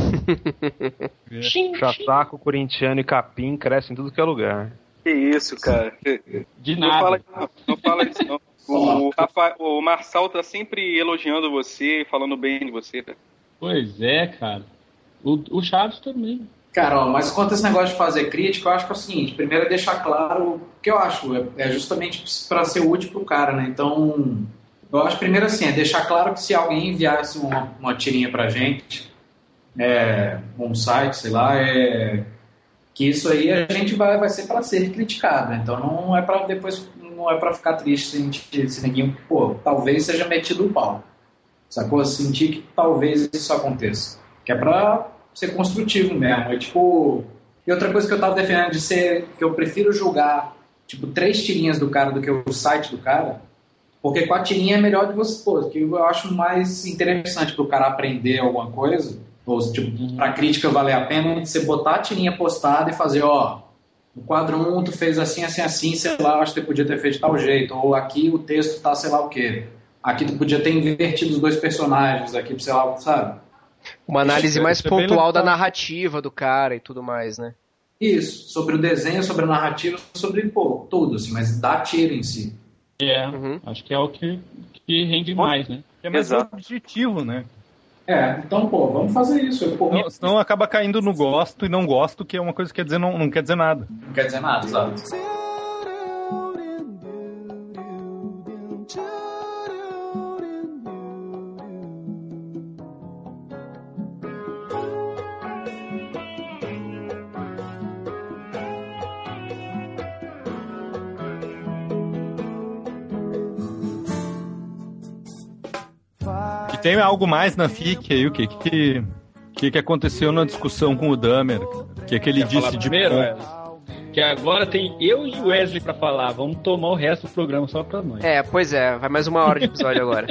Chasaco, corintiano e capim crescem em tudo que é lugar. Que isso, cara. De não nada. Fala, não, não fala isso, não. O, Rafa, o Marçal tá sempre elogiando você, falando bem de você. Cara. Pois é, cara. O, o Chaves também. Cara, ó, mas quanto a esse negócio de fazer crítica, eu acho que é o seguinte, primeiro é deixar claro o que eu acho, é, é justamente para ser útil pro cara, né? Então, eu acho primeiro assim, é deixar claro que se alguém enviasse uma, uma tirinha pra gente, é, um site, sei lá, é, que isso aí a gente vai, vai ser para ser criticado, né? Então não é para depois, não é para ficar triste se, a gente, se ninguém, pô, talvez seja metido o pau, sacou? Sentir que talvez isso aconteça, que é pra ser construtivo mesmo, é tipo... E outra coisa que eu tava defendendo de ser que eu prefiro julgar, tipo, três tirinhas do cara do que o site do cara, porque com a tirinha é melhor de você, pô, que eu acho mais interessante pro cara aprender alguma coisa, ou tipo, pra crítica valer a pena, de você botar a tirinha postada e fazer, ó, no quadro um tu fez assim, assim, assim, sei lá, acho que tu podia ter feito de tal jeito, ou aqui o texto tá sei lá o quê, aqui tu podia ter invertido os dois personagens, aqui, sei lá, sabe? Uma análise Isso, mais isso é bem pontual da legal. narrativa do cara e tudo mais, né? Isso, sobre o desenho, sobre a narrativa, sobre, pô, tudo, assim, mas da tira em si. É, acho que é o que, que rende mais, né? É mais Exato. objetivo, né? É, então, pô, vamos fazer isso. Eu, pô, Não, senão acaba caindo no gosto e não gosto, que é uma coisa que quer dizer, não, não quer dizer nada. Não quer dizer nada, exato. E tem algo mais na F I C aí, o que que, que que aconteceu na discussão com o Dahmer? O que que ele Quer disse falar de primeiro, bom? Wesley? Que agora tem eu e o Wesley pra falar. Vamos tomar o resto do programa só pra nós. É, pois é, vai mais uma hora de episódio agora.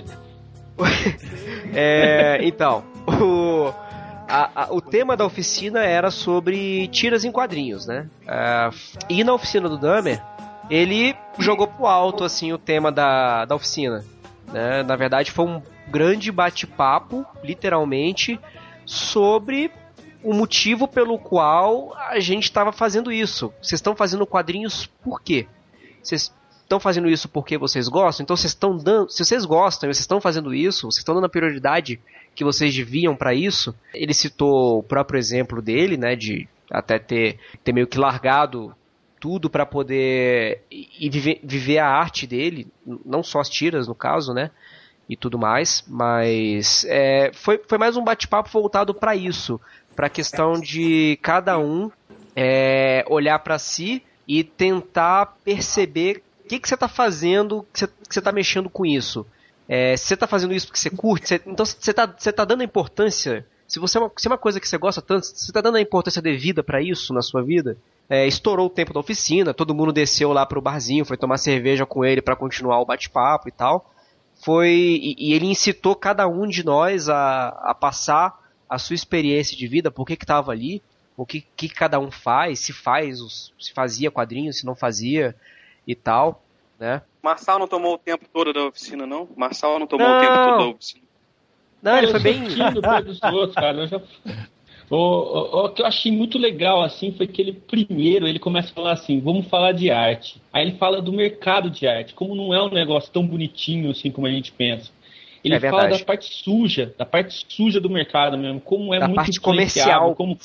É, então, o, a, a, o tema da oficina era sobre tiras em quadrinhos, né? É, e na oficina do Dahmer, ele jogou pro alto, assim, o tema da, da oficina. Né? Na verdade, foi um grande bate-papo, literalmente, sobre o motivo pelo qual a gente estava fazendo isso. Vocês estão fazendo quadrinhos por quê? Vocês estão fazendo isso porque vocês gostam? Então vocês estão dando, se vocês gostam, vocês estão fazendo isso, vocês estão dando a prioridade que vocês deviam para isso. Ele citou o próprio exemplo dele, né, de até ter, ter meio que largado tudo para poder e viver, viver a arte dele, não só as tiras no caso, né, e tudo mais, mas é, foi, foi mais um bate-papo voltado para isso, para a questão de cada um é, olhar para si e tentar perceber o que, que você está fazendo, que você, que você está mexendo com isso. É, se você está fazendo isso porque você curte, você, então você está você tá dando a importância, se você é uma, se é uma coisa que você gosta tanto, você está dando a importância devida para isso na sua vida. É, estourou o tempo da oficina, todo mundo desceu lá pro barzinho, foi tomar cerveja com ele para continuar o bate-papo e tal. Foi, e, e ele incitou cada um de nós a, a passar a sua experiência de vida, por que que tava ali, o que, que cada um faz, se faz, se fazia quadrinhos, se não fazia e tal, né? Marçal não tomou o tempo todo da oficina, não? Marçal não tomou Não. o tempo todo da oficina. Não, ele eu foi sou bem... tímido perto dos outros, cara. Eu já... o, o, o que eu achei muito legal, assim, foi que ele, primeiro, ele começa a falar assim, vamos falar de arte. Aí ele fala do mercado de arte, como não é um negócio tão bonitinho, assim, como a gente pensa. Ele É fala verdade. da parte suja, da parte suja do mercado mesmo, como é Da muito parte influenciado, comercial. como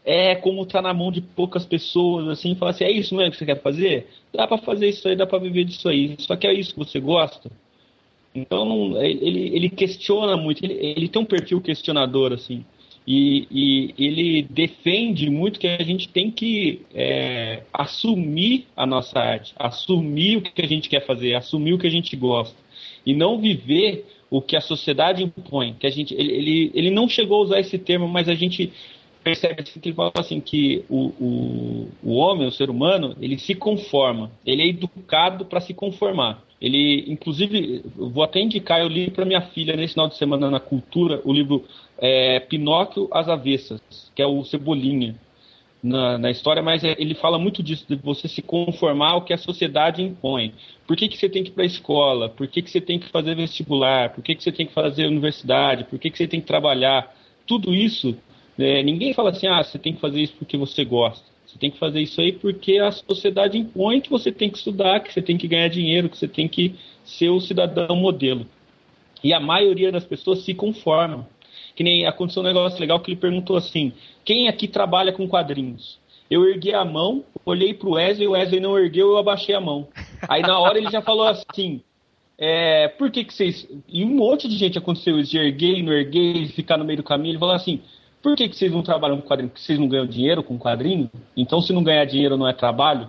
é como tá na mão de poucas pessoas, assim, fala assim, é isso mesmo que você quer fazer? Dá pra fazer isso aí, dá pra viver disso aí, só que é isso que você gosta? Então, não, ele, ele questiona muito, ele, ele tem um perfil questionador, assim, e, e ele defende muito que a gente tem que é, assumir a nossa arte, assumir o que a gente quer fazer, assumir o que a gente gosta, e não viver o que a sociedade impõe, que a gente, ele, ele, ele não chegou a usar esse termo, mas a gente percebe que ele fala assim, que o, o, o homem, o ser humano, ele se conforma, ele é educado para se conformar. Ele, inclusive, vou até indicar, eu li para minha filha nesse final de semana na Cultura, o livro é, Pinóquio às Avessas, que é o Cebolinha na, na história, mas é, ele fala muito disso, de você se conformar ao que a sociedade impõe. Por que, que você tem que ir para a escola? Por que, que você tem que fazer vestibular? Por que, que você tem que fazer universidade? Por que, que você tem que trabalhar? Tudo isso, é, ninguém fala assim, ah, você tem que fazer isso porque você gosta. Você tem que fazer isso aí porque a sociedade impõe que você tem que estudar, que você tem que ganhar dinheiro, que você tem que ser o cidadão modelo. E a maioria das pessoas se conformam. Que nem aconteceu um negócio legal que ele perguntou assim, quem aqui trabalha com quadrinhos? Eu ergui a mão, olhei pro Wesley, o Wesley não ergueu, eu abaixei a mão. Aí na hora ele já falou assim, é, por que que vocês... E um monte de gente aconteceu isso, de erguer, não erguer, ficar no meio do caminho. Ele falou assim, por que que vocês não trabalham com quadrinho? Porque vocês não ganham dinheiro com quadrinho? Então se não ganhar dinheiro não é trabalho?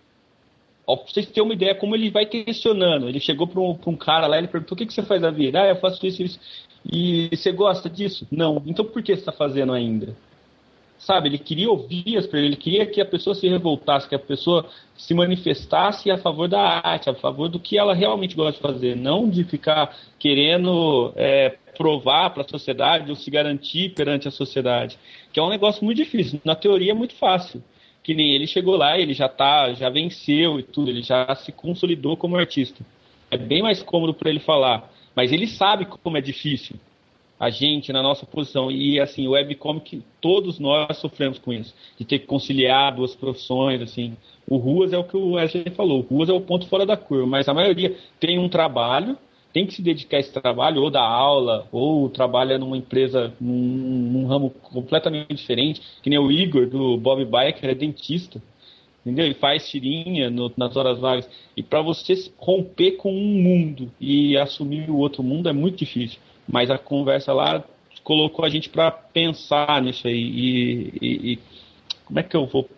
Ó, pra vocês terem uma ideia como ele vai questionando. Ele chegou para um, um cara lá e ele perguntou, o que que você faz da vida? Ah, eu faço isso e isso. E você gosta disso? Não. Então por que você está fazendo ainda? Sabe, ele queria ouvir as pessoas, ele queria que a pessoa se revoltasse, que a pessoa se manifestasse a favor da arte, a favor do que ela realmente gosta de fazer, não de ficar querendo é, provar para a sociedade ou se garantir perante a sociedade, que é um negócio muito difícil. Na teoria é muito fácil, que nem ele chegou lá, ele já tá, já venceu e tudo, ele já se consolidou como artista. É bem mais cômodo para ele falar, mas ele sabe como é difícil. A gente, na nossa posição, e assim, o webcomic, todos nós sofremos com isso, de ter que conciliar duas profissões, assim. O Ruas é o que o Wesley falou, o Ruas é o ponto fora da curva, mas a maioria tem um trabalho, tem que se dedicar a esse trabalho, ou dá aula, ou trabalha numa empresa, num, num ramo completamente diferente, que nem o Igor, do Bob Biker, é dentista, entendeu? Ele faz tirinha no, nas horas vagas, e para você romper com um mundo e assumir o outro mundo é muito difícil. Mas a conversa lá colocou a gente para pensar nisso aí. E, e, e como é que eu vou...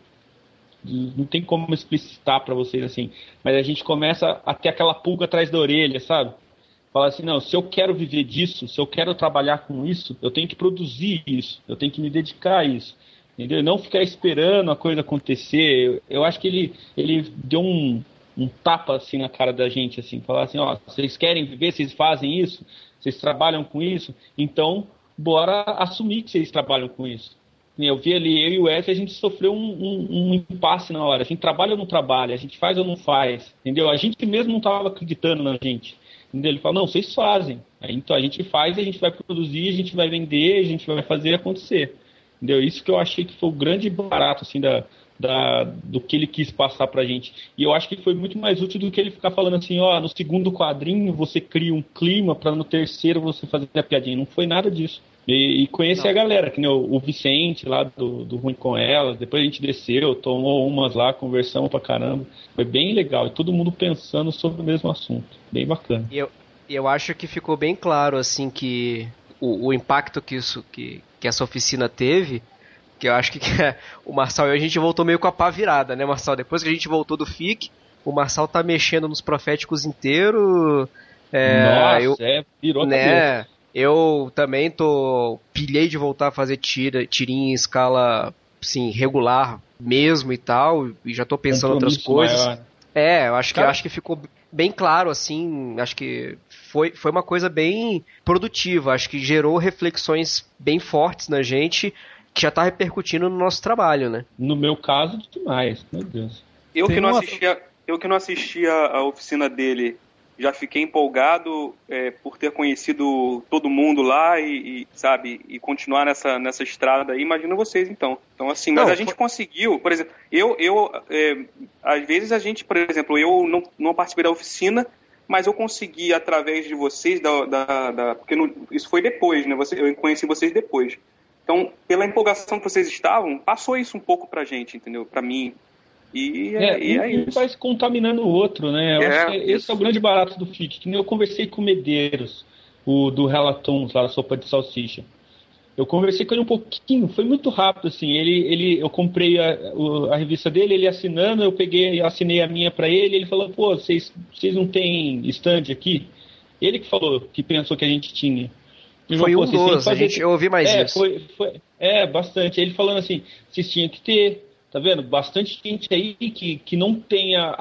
Não tem como explicitar para vocês assim. Mas a gente começa a ter aquela pulga atrás da orelha, sabe? Fala assim, não, se eu quero viver disso, se eu quero trabalhar com isso, eu tenho que produzir isso. Eu tenho que me dedicar a isso. Entendeu? Não ficar esperando a coisa acontecer. Eu, eu acho que ele, ele deu um, um tapa assim na cara da gente. Assim, falar assim, ó, vocês querem viver, vocês fazem isso? Vocês trabalham com isso, então bora assumir que vocês trabalham com isso. Eu vi ali, eu e o Wesley, a gente sofreu um, um, um impasse na hora. A gente trabalha ou não trabalha, a gente faz ou não faz, entendeu? A gente mesmo não estava acreditando na gente. Entendeu? Ele fala, não, vocês fazem. Aí, então a gente faz, a gente vai produzir, a gente vai vender, a gente vai fazer acontecer. Entendeu? Isso que eu achei que foi o grande barato assim, da, da, do que ele quis passar pra gente. E eu acho que foi muito mais útil do que ele ficar falando assim, ó, no segundo quadrinho você cria um clima para no terceiro você fazer a piadinha. Não foi nada disso. E, e conhecer a galera, que nem o, o Vicente lá do, do Ruim com Elas, depois a gente desceu, tomou umas lá, conversamos pra caramba. Foi bem legal, e todo mundo pensando sobre o mesmo assunto. Bem bacana. Eu, eu acho que ficou bem claro, assim, que o, o impacto que, isso, que, que essa oficina teve, que eu acho que o Marçal e eu, a gente voltou meio com a pá virada, né, Marçal? Depois que a gente voltou do F I C, o Marçal tá mexendo nos proféticos inteiro. É, Nossa, eu, é, virou né, cabeça. Eu também tô pilhei de voltar a fazer tira, tirinha em escala, assim, regular mesmo e tal, e já tô pensando em outras coisas. Maior. É, eu acho que, eu acho que ficou bem claro, assim, acho que foi, foi uma coisa bem produtiva, acho que gerou reflexões bem fortes na gente, que já tá repercutindo no nosso trabalho, né? No meu caso, demais, meu Deus. Eu que não assistia, eu que não assistia a oficina dele, já fiquei empolgado é, por ter conhecido todo mundo lá e, e sabe, e continuar nessa, nessa estrada aí. Imagino vocês, então. Então, assim, mas não, a gente foi... conseguiu, por exemplo, eu, eu é, às vezes a gente, por exemplo, eu não, não participei da oficina, mas eu consegui, através de vocês, da, da, da porque não, isso foi depois, né? Você, eu conheci vocês depois. Então, pela empolgação que vocês estavam, passou isso um pouco pra gente, entendeu? Pra mim. E é, é, e é um, isso. Um vai se contaminando o outro, né? Eu É, acho que esse é o grande barato do F I C. Que nem eu conversei com o Medeiros, o do Relatons, lá da sopa de salsicha. Eu conversei com ele um pouquinho, foi muito rápido, assim. Ele, ele, eu comprei a, a revista dele, ele assinando, eu peguei, assinei a minha pra ele, ele falou, pô, vocês, vocês não têm stand aqui? Ele que falou, que pensou que a gente tinha. Eu foi um dos, a gente, eu ouvi mais é, isso. Foi, foi, é, bastante. Ele falando assim, vocês tinham que ter, tá vendo? Bastante gente aí que, que não tem a,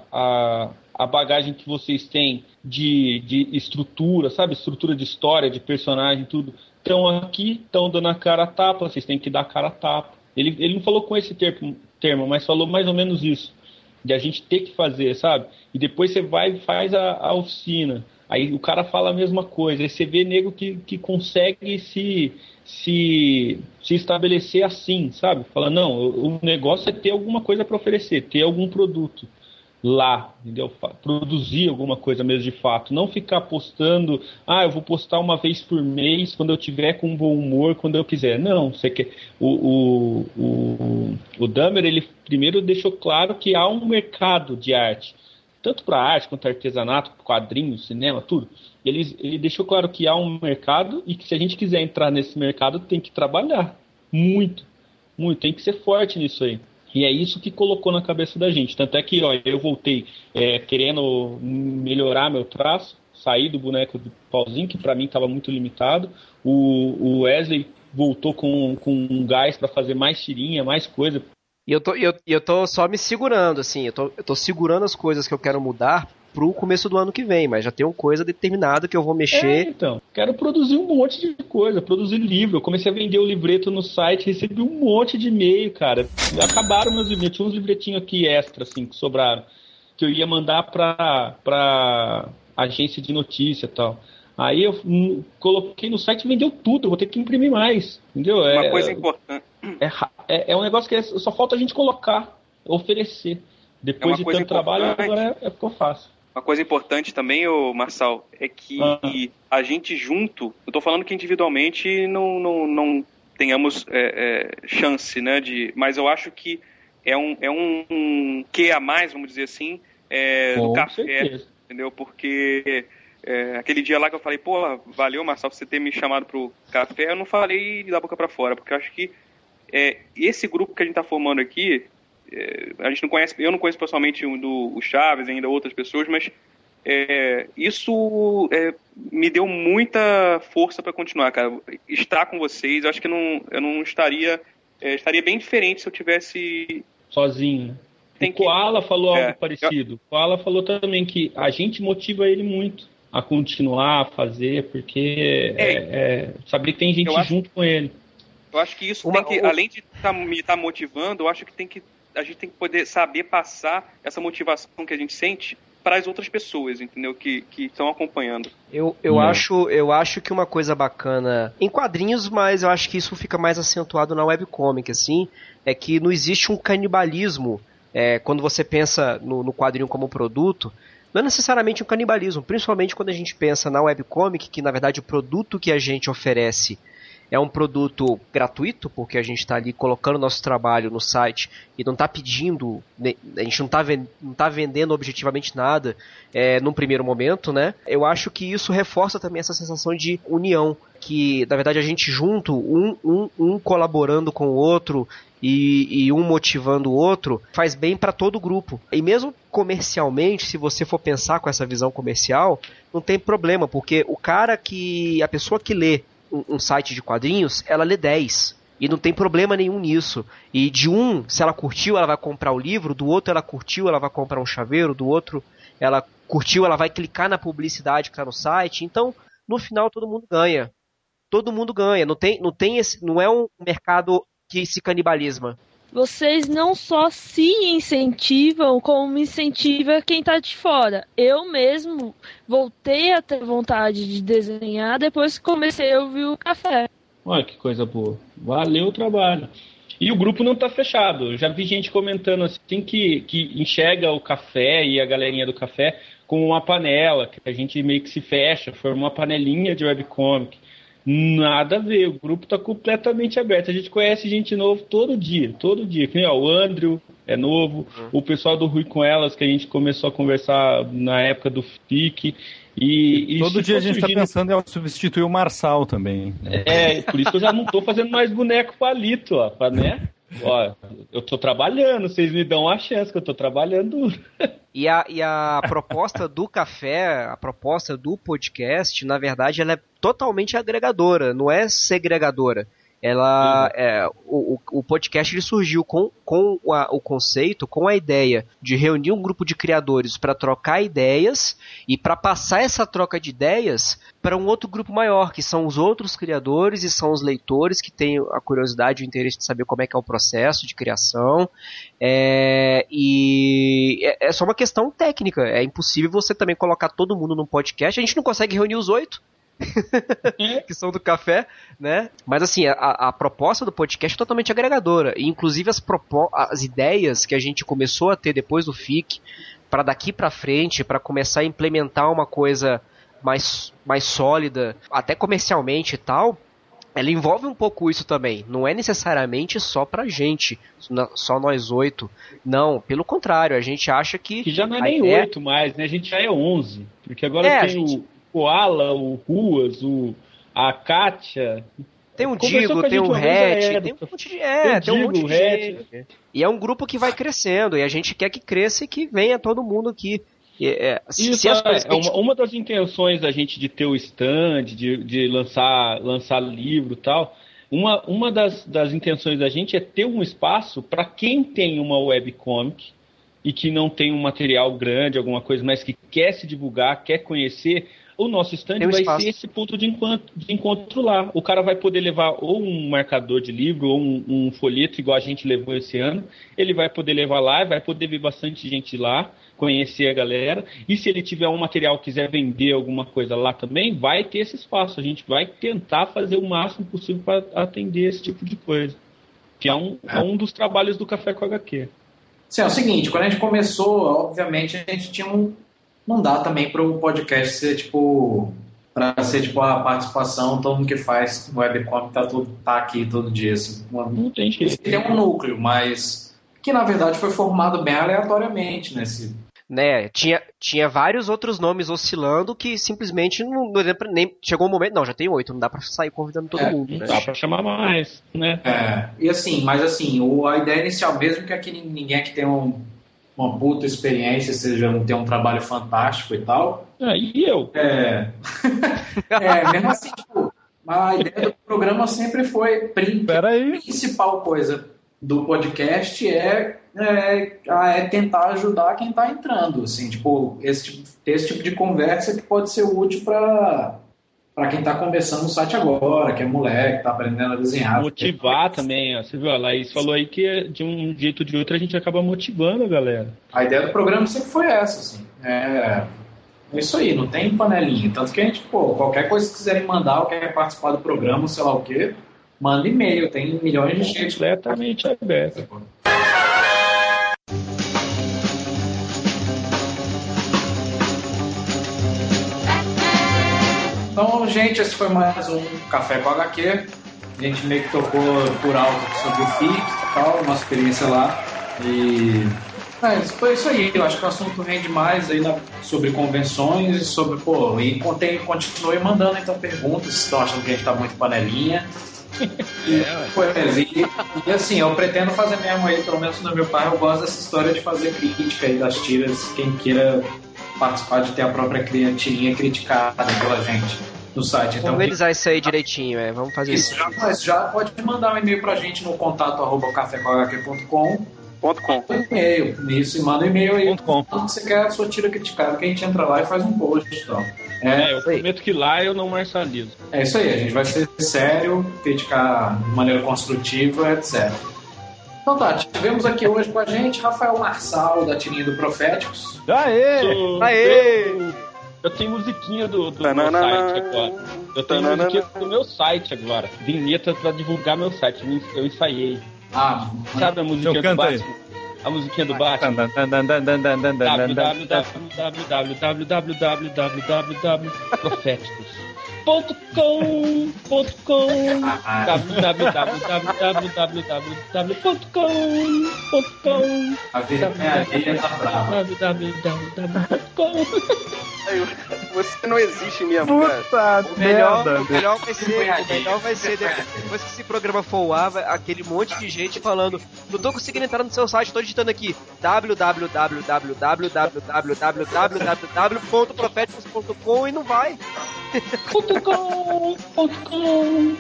a, a bagagem que vocês têm de, de estrutura, sabe? Estrutura de história, de personagem, tudo. Estão aqui, estão dando a cara a tapa, vocês têm que dar a cara a tapa. Ele, ele não falou com esse termo, termo, mas falou mais ou menos isso. De a gente ter que fazer, sabe? E depois você vai e faz a, a oficina. Aí o cara fala a mesma coisa. Aí você vê nego que, que consegue se, se, se estabelecer assim, sabe? Fala, não, o, o negócio é ter alguma coisa para oferecer, ter algum produto lá, entendeu? Produzir alguma coisa mesmo de fato. Não ficar postando, ah, eu vou postar uma vez por mês quando eu tiver com bom humor, quando eu quiser. Não, você quer... O, o, o, o Dahmer, ele primeiro deixou claro que há um mercado de arte. Tanto para arte quanto artesanato, quadrinhos, cinema, tudo. Ele, ele deixou claro que há um mercado e que se a gente quiser entrar nesse mercado, tem que trabalhar. Muito, muito. Tem que ser forte nisso aí. E é isso que colocou na cabeça da gente. Tanto é que ó, eu voltei é, querendo melhorar meu traço, sair do boneco do pauzinho, que para mim estava muito limitado. O, o Wesley voltou com, com um gás para fazer mais tirinha, mais coisa. E eu tô, eu, eu tô só me segurando, assim, eu tô, eu tô segurando as coisas que eu quero mudar pro começo do ano que vem, mas já tem uma coisa determinada que eu vou mexer. É, então, quero produzir um monte de coisa, produzir livro. Eu comecei a vender o livreto no site, recebi um monte de e-mail, cara. Acabaram meus livretos, tinha uns livretinhos aqui extra, assim, que sobraram, que eu ia mandar pra, pra agência de notícia e tal. Aí eu hum, coloquei no site e vendeu tudo, eu vou ter que imprimir mais, entendeu? Uma é, coisa importante. É, é, é um negócio que é, só falta a gente colocar, oferecer. Depois é de tanto trabalho, agora é, é ficou fácil. Uma coisa importante também, ô Marçal, é que ah. a gente junto, eu tô falando que individualmente não, não, não tenhamos é, é, chance, né? De, mas eu acho que é um, é um, um quê a mais, vamos dizer assim, é, do café, certeza. Entendeu? Porque... É, aquele dia lá que eu falei, pô, valeu, Marçal, por você ter me chamado pro café, eu não falei da boca pra fora, porque eu acho que é, esse grupo que a gente tá formando aqui, é, a gente não conhece, eu não conheço pessoalmente o, do, o Chaves, ainda outras pessoas, mas é, isso é, me deu muita força pra continuar, cara. Estar com vocês, eu acho que não, eu não estaria, é, estaria bem diferente se eu tivesse... Sozinho. Tem o Koala que... falou é, algo parecido. O Koala falou também que a gente motiva ele muito a continuar, a fazer, porque é, é, saber que tem gente acho, junto com ele. Eu acho que isso Uma, tem que, o... além de tá, me estar tá motivando, eu acho que, tem que a gente tem que poder saber passar essa motivação que a gente sente para as outras pessoas, entendeu? Que que estão acompanhando. Eu, eu, acho, eu acho que uma coisa bacana em quadrinhos, mas eu acho que isso fica mais acentuado na webcomic, assim, é que não existe um canibalismo é, quando você pensa no, no quadrinho como produto. Não é necessariamente um canibalismo, principalmente quando a gente pensa na webcomic, que na verdade o produto que a gente oferece é um produto gratuito, porque a gente está ali colocando nosso trabalho no site e não está pedindo, a gente não está não tá vendendo objetivamente nada é, num primeiro momento, né? Eu acho que isso reforça também essa sensação de união, que na verdade a gente junto, um, um, um colaborando com o outro, E, e um motivando o outro, faz bem para todo o grupo. E mesmo comercialmente, se você for pensar com essa visão comercial, não tem problema, porque o cara que, a pessoa que lê um, um site de quadrinhos, ela lê dez. E não tem problema nenhum nisso. E de um, se ela curtiu, ela vai comprar o livro, do outro ela curtiu, ela vai comprar um chaveiro, do outro ela curtiu, ela vai clicar na publicidade que está no site. Então, no final, todo mundo ganha. Todo mundo ganha. Não tem, não tem esse, não é um mercado que se canibalisma. Vocês não só se incentivam, como incentiva quem tá de fora. Eu mesmo voltei a ter vontade de desenhar depois que comecei a ouvir o café. Olha que coisa boa. Valeu o trabalho. E o grupo não tá fechado. Eu já vi gente comentando assim que, que enxerga o café e a galerinha do café como uma panela, que a gente meio que se fecha, forma uma panelinha de webcomic. Nada a ver, o grupo tá completamente aberto. A gente conhece gente nova todo dia, todo dia. Que nem, ó, o Andrew é novo, uhum. o pessoal do Rui com Elas, que a gente começou a conversar na época do F I C. E, e todo dia a gente surgindo... tá pensando em substituir o Marçal também. É, por isso que eu já não tô fazendo mais boneco palito, ó, pra, né? Ó, eu tô trabalhando, vocês me dão uma chance que eu tô trabalhando. E a, e a proposta do café, a proposta do podcast, na verdade, ela é totalmente agregadora, não é segregadora. Ela, é, o, o podcast ele surgiu com, com a, o conceito, com a ideia de reunir um grupo de criadores para trocar ideias e para passar essa troca de ideias para um outro grupo maior, que são os outros criadores e são os leitores que têm a curiosidade e o interesse de saber como é que é o processo de criação. É, e é, é só uma questão técnica, é impossível você também colocar todo mundo num podcast, a gente não consegue reunir os oito. que são do café, né? Mas assim, a, a proposta do podcast é totalmente agregadora. E inclusive as, propo- as ideias que a gente começou a ter depois do F I C, para daqui para frente, para começar a implementar uma coisa mais, mais sólida, até comercialmente e tal, ela envolve um pouco isso também. Não é necessariamente só pra gente, só nós oito. Não, pelo contrário, a gente acha que... Que já não é nem ideia... oito mais, né? A gente já é onze. Porque agora é, tem gente... o Koala, o Ruas, o, a Kátia. Tem um Digo, tem um Hatch, tem um monte de, é, tem um monte de gente. E é um grupo que vai crescendo, e a gente quer que cresça e que venha todo mundo aqui. E, é, se, Isso se as é, é uma, uma das intenções da gente de ter o stand, de, de lançar, lançar livro e tal, uma, uma das, das intenções da gente é ter um espaço para quem tem uma webcomic e que não tem um material grande, alguma coisa, mas que quer se divulgar, quer conhecer. O nosso stand um vai espaço. ser esse ponto de encontro, de encontro lá. O cara vai poder levar ou um marcador de livro ou um, um folheto, igual a gente levou esse ano. Ele vai poder levar lá, vai poder ver bastante gente lá, conhecer a galera. E se ele tiver um material, quiser vender alguma coisa lá também, vai ter esse espaço. A gente vai tentar fazer o máximo possível para atender esse tipo de coisa. Que é um, é um dos trabalhos do Café com H Q. Sim, é o seguinte, quando a gente começou, obviamente a gente tinha um... Não dá também para o podcast ser tipo, para ser tipo a participação, todo mundo que faz webcomic tá, tudo, tá aqui todo dia. Assim, uma, não tem jeito. Tem um núcleo, mas que na verdade foi formado bem aleatoriamente nesse. Né, tinha, tinha vários outros nomes oscilando que simplesmente não, não nem chegou um momento, não, já tem oito, não dá pra sair convidando todo é, mundo. Né? Dá pra chamar mais, né? É, e assim, mas assim, o, a ideia inicial, mesmo que aqui ninguém aqui tenha um, uma puta experiência, seja não ter um trabalho fantástico e tal. Ah, e eu? É, é mesmo assim, tipo, a ideia do programa sempre foi, a principal coisa do podcast é, é, é tentar ajudar quem está entrando, assim, tipo, esse, esse tipo de conversa que pode ser útil para para quem está começando o site agora, que é moleque, está aprendendo a desenhar. Motivar também, ó. Você viu, a Laís falou aí que de um jeito ou de outro a gente acaba motivando a galera. A ideia do programa sempre foi essa, assim, é, é isso aí, não tem panelinha, tanto que a gente, pô, qualquer coisa que quiserem mandar, ou quer participar do programa, sei lá o quê, manda e-mail, tem milhões de gente. Completamente aberto. Então, gente, esse foi mais um Café com H Q. A gente meio que tocou por alto sobre o F I C e tal, uma experiência lá. E é, foi isso aí. Eu acho que o assunto rende mais aí na, sobre convenções e sobre, pô, e contém, continue mandando então perguntas, se estão achando que a gente tá muito panelinha. E, pois, e, e assim, eu pretendo fazer mesmo aí, pelo menos no meu pai, eu gosto dessa história de fazer crítica aí das tiras, quem queira participar de ter a própria tirinha criticada pela gente no site. Então, vamos organizar isso aí direitinho, é. Vamos fazer isso. isso. Já, já pode mandar um e-mail pra gente no contato arroba café com h q ponto com. Ponto com. E-mail, isso, e manda um e-mail aí. Ponto com. Quando você quer a sua tira criticada, que a gente entra lá e faz um post e tal. É, eu prometo que lá eu não marcializo. É isso aí, a gente vai ser sério, criticar de maneira construtiva, etcétera. Então tá, tivemos aqui hoje com a gente Rafael Marçal, da tirinha do Proféticos. Aê! Sou... Aê! Eu, eu tenho musiquinha do, do meu site agora. Eu tenho musiquinha do meu site agora. Vinheta pra divulgar meu site. Eu ensaiei. Ah, sabe a musiquinha do Batman? A musiquinha do Batman. www Proféticos. Ponto com, ponto com, www ponto com, ponto com, A vermelha tá brava. www ponto com. Você não existe mesmo, cara. Puta o melhor, merda. O melhor vai ser, o melhor vai ser depois que esse programa for ao ar, aquele monte de gente falando: não tô conseguindo entrar no seu site, tô digitando aqui www ponto proféticos ponto com e não vai. Ponto com, ponto com,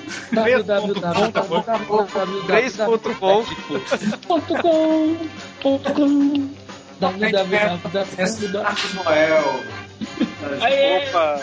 três ponto com, ponto com, ponto com, Noel. Opa!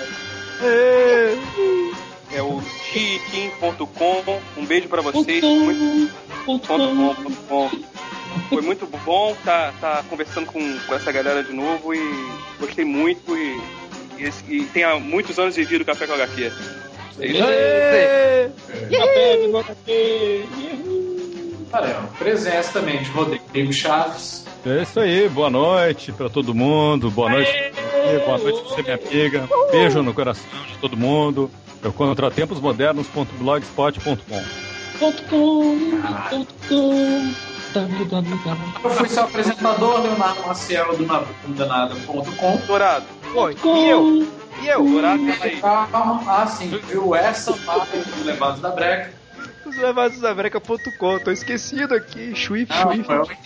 É o gikim ponto com. Um beijo pra vocês. Muito... ponto com, ponto com. Foi muito bom estar tá, tá conversando com, com essa galera de novo e gostei muito e, e, e tenha muitos anos vivido o Café com H Q. É isso aí. Café com H Q. Valeu. Presença também de Rodrigo Chaves. É isso aí, boa noite pra todo mundo, boa noite, boa noite pra você, minha amiga. Beijo no coração de todo mundo. Eu contratempos modernos ponto blogspot ponto com. Ponto com, ponto com. Eu fui seu apresentador, Leonardo Maciel, do nabundanada ponto com. Dourado. Oi, e eu? E eu? Dourado, aí. Calma. Ah, sim. Viu essa parte dos Levados da Breca. Os levados da breca ponto com, tô esquecido aqui. Chuif, chuif.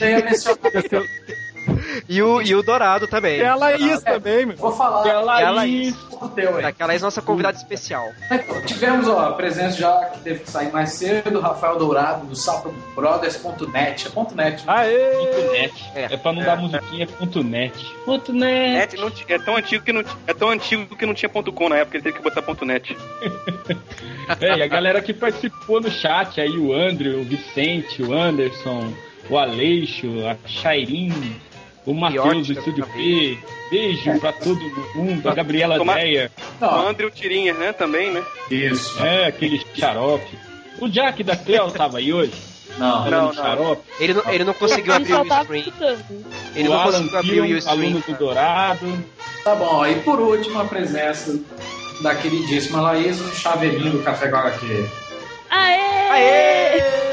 E o, e o Dourado também. E a Laís é, também, meu. Vou falar. E a Laís. A Laís, nossa convidada especial. Então, tivemos ó, a presença já que teve que sair mais cedo, Rafael Dourado, do sapo brothers ponto net. É ponto .net. Né? Aê! Ponto .net. É, é pra não é, dar musiquinha, é ponto .net. Ponto .net. Não, é, tão antigo que não, é tão antigo que não tinha ponto .com na época, ele teve que botar ponto .net. É, e a galera que participou no chat aí, o André, o Vicente, o Anderson, o Aleixo, a Chairin, o Matheus do Estúdio P, beijo pra todo mundo, a Gabriela Toma... Deia. O André e o Tirinhas, né, também, né? Isso. É, aquele xarope. O Jack da Cleo tava aí hoje? Não, não, não. Ele não, ele não conseguiu abrir o screen. Ele o não Alan conseguiu abrir Pion, o screen. Aluno do Dourado. Tá bom, e por último a presença da queridíssima Laís, o chavelinho do Café com H Q. Aê! Aê!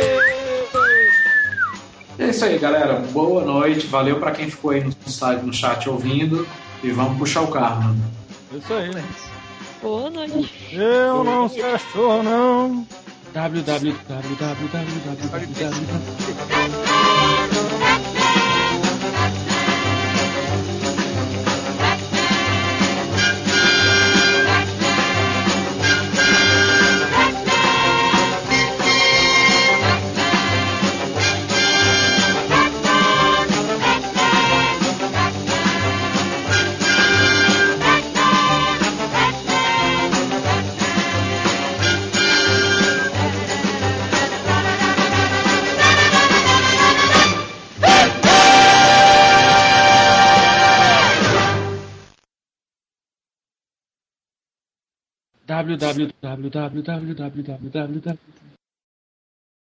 É isso aí, galera. Boa noite. Valeu pra quem ficou aí no, no chat ouvindo. E vamos puxar o carro, mano. É isso aí, né? Boa noite. Eu não se achou, não. www. www.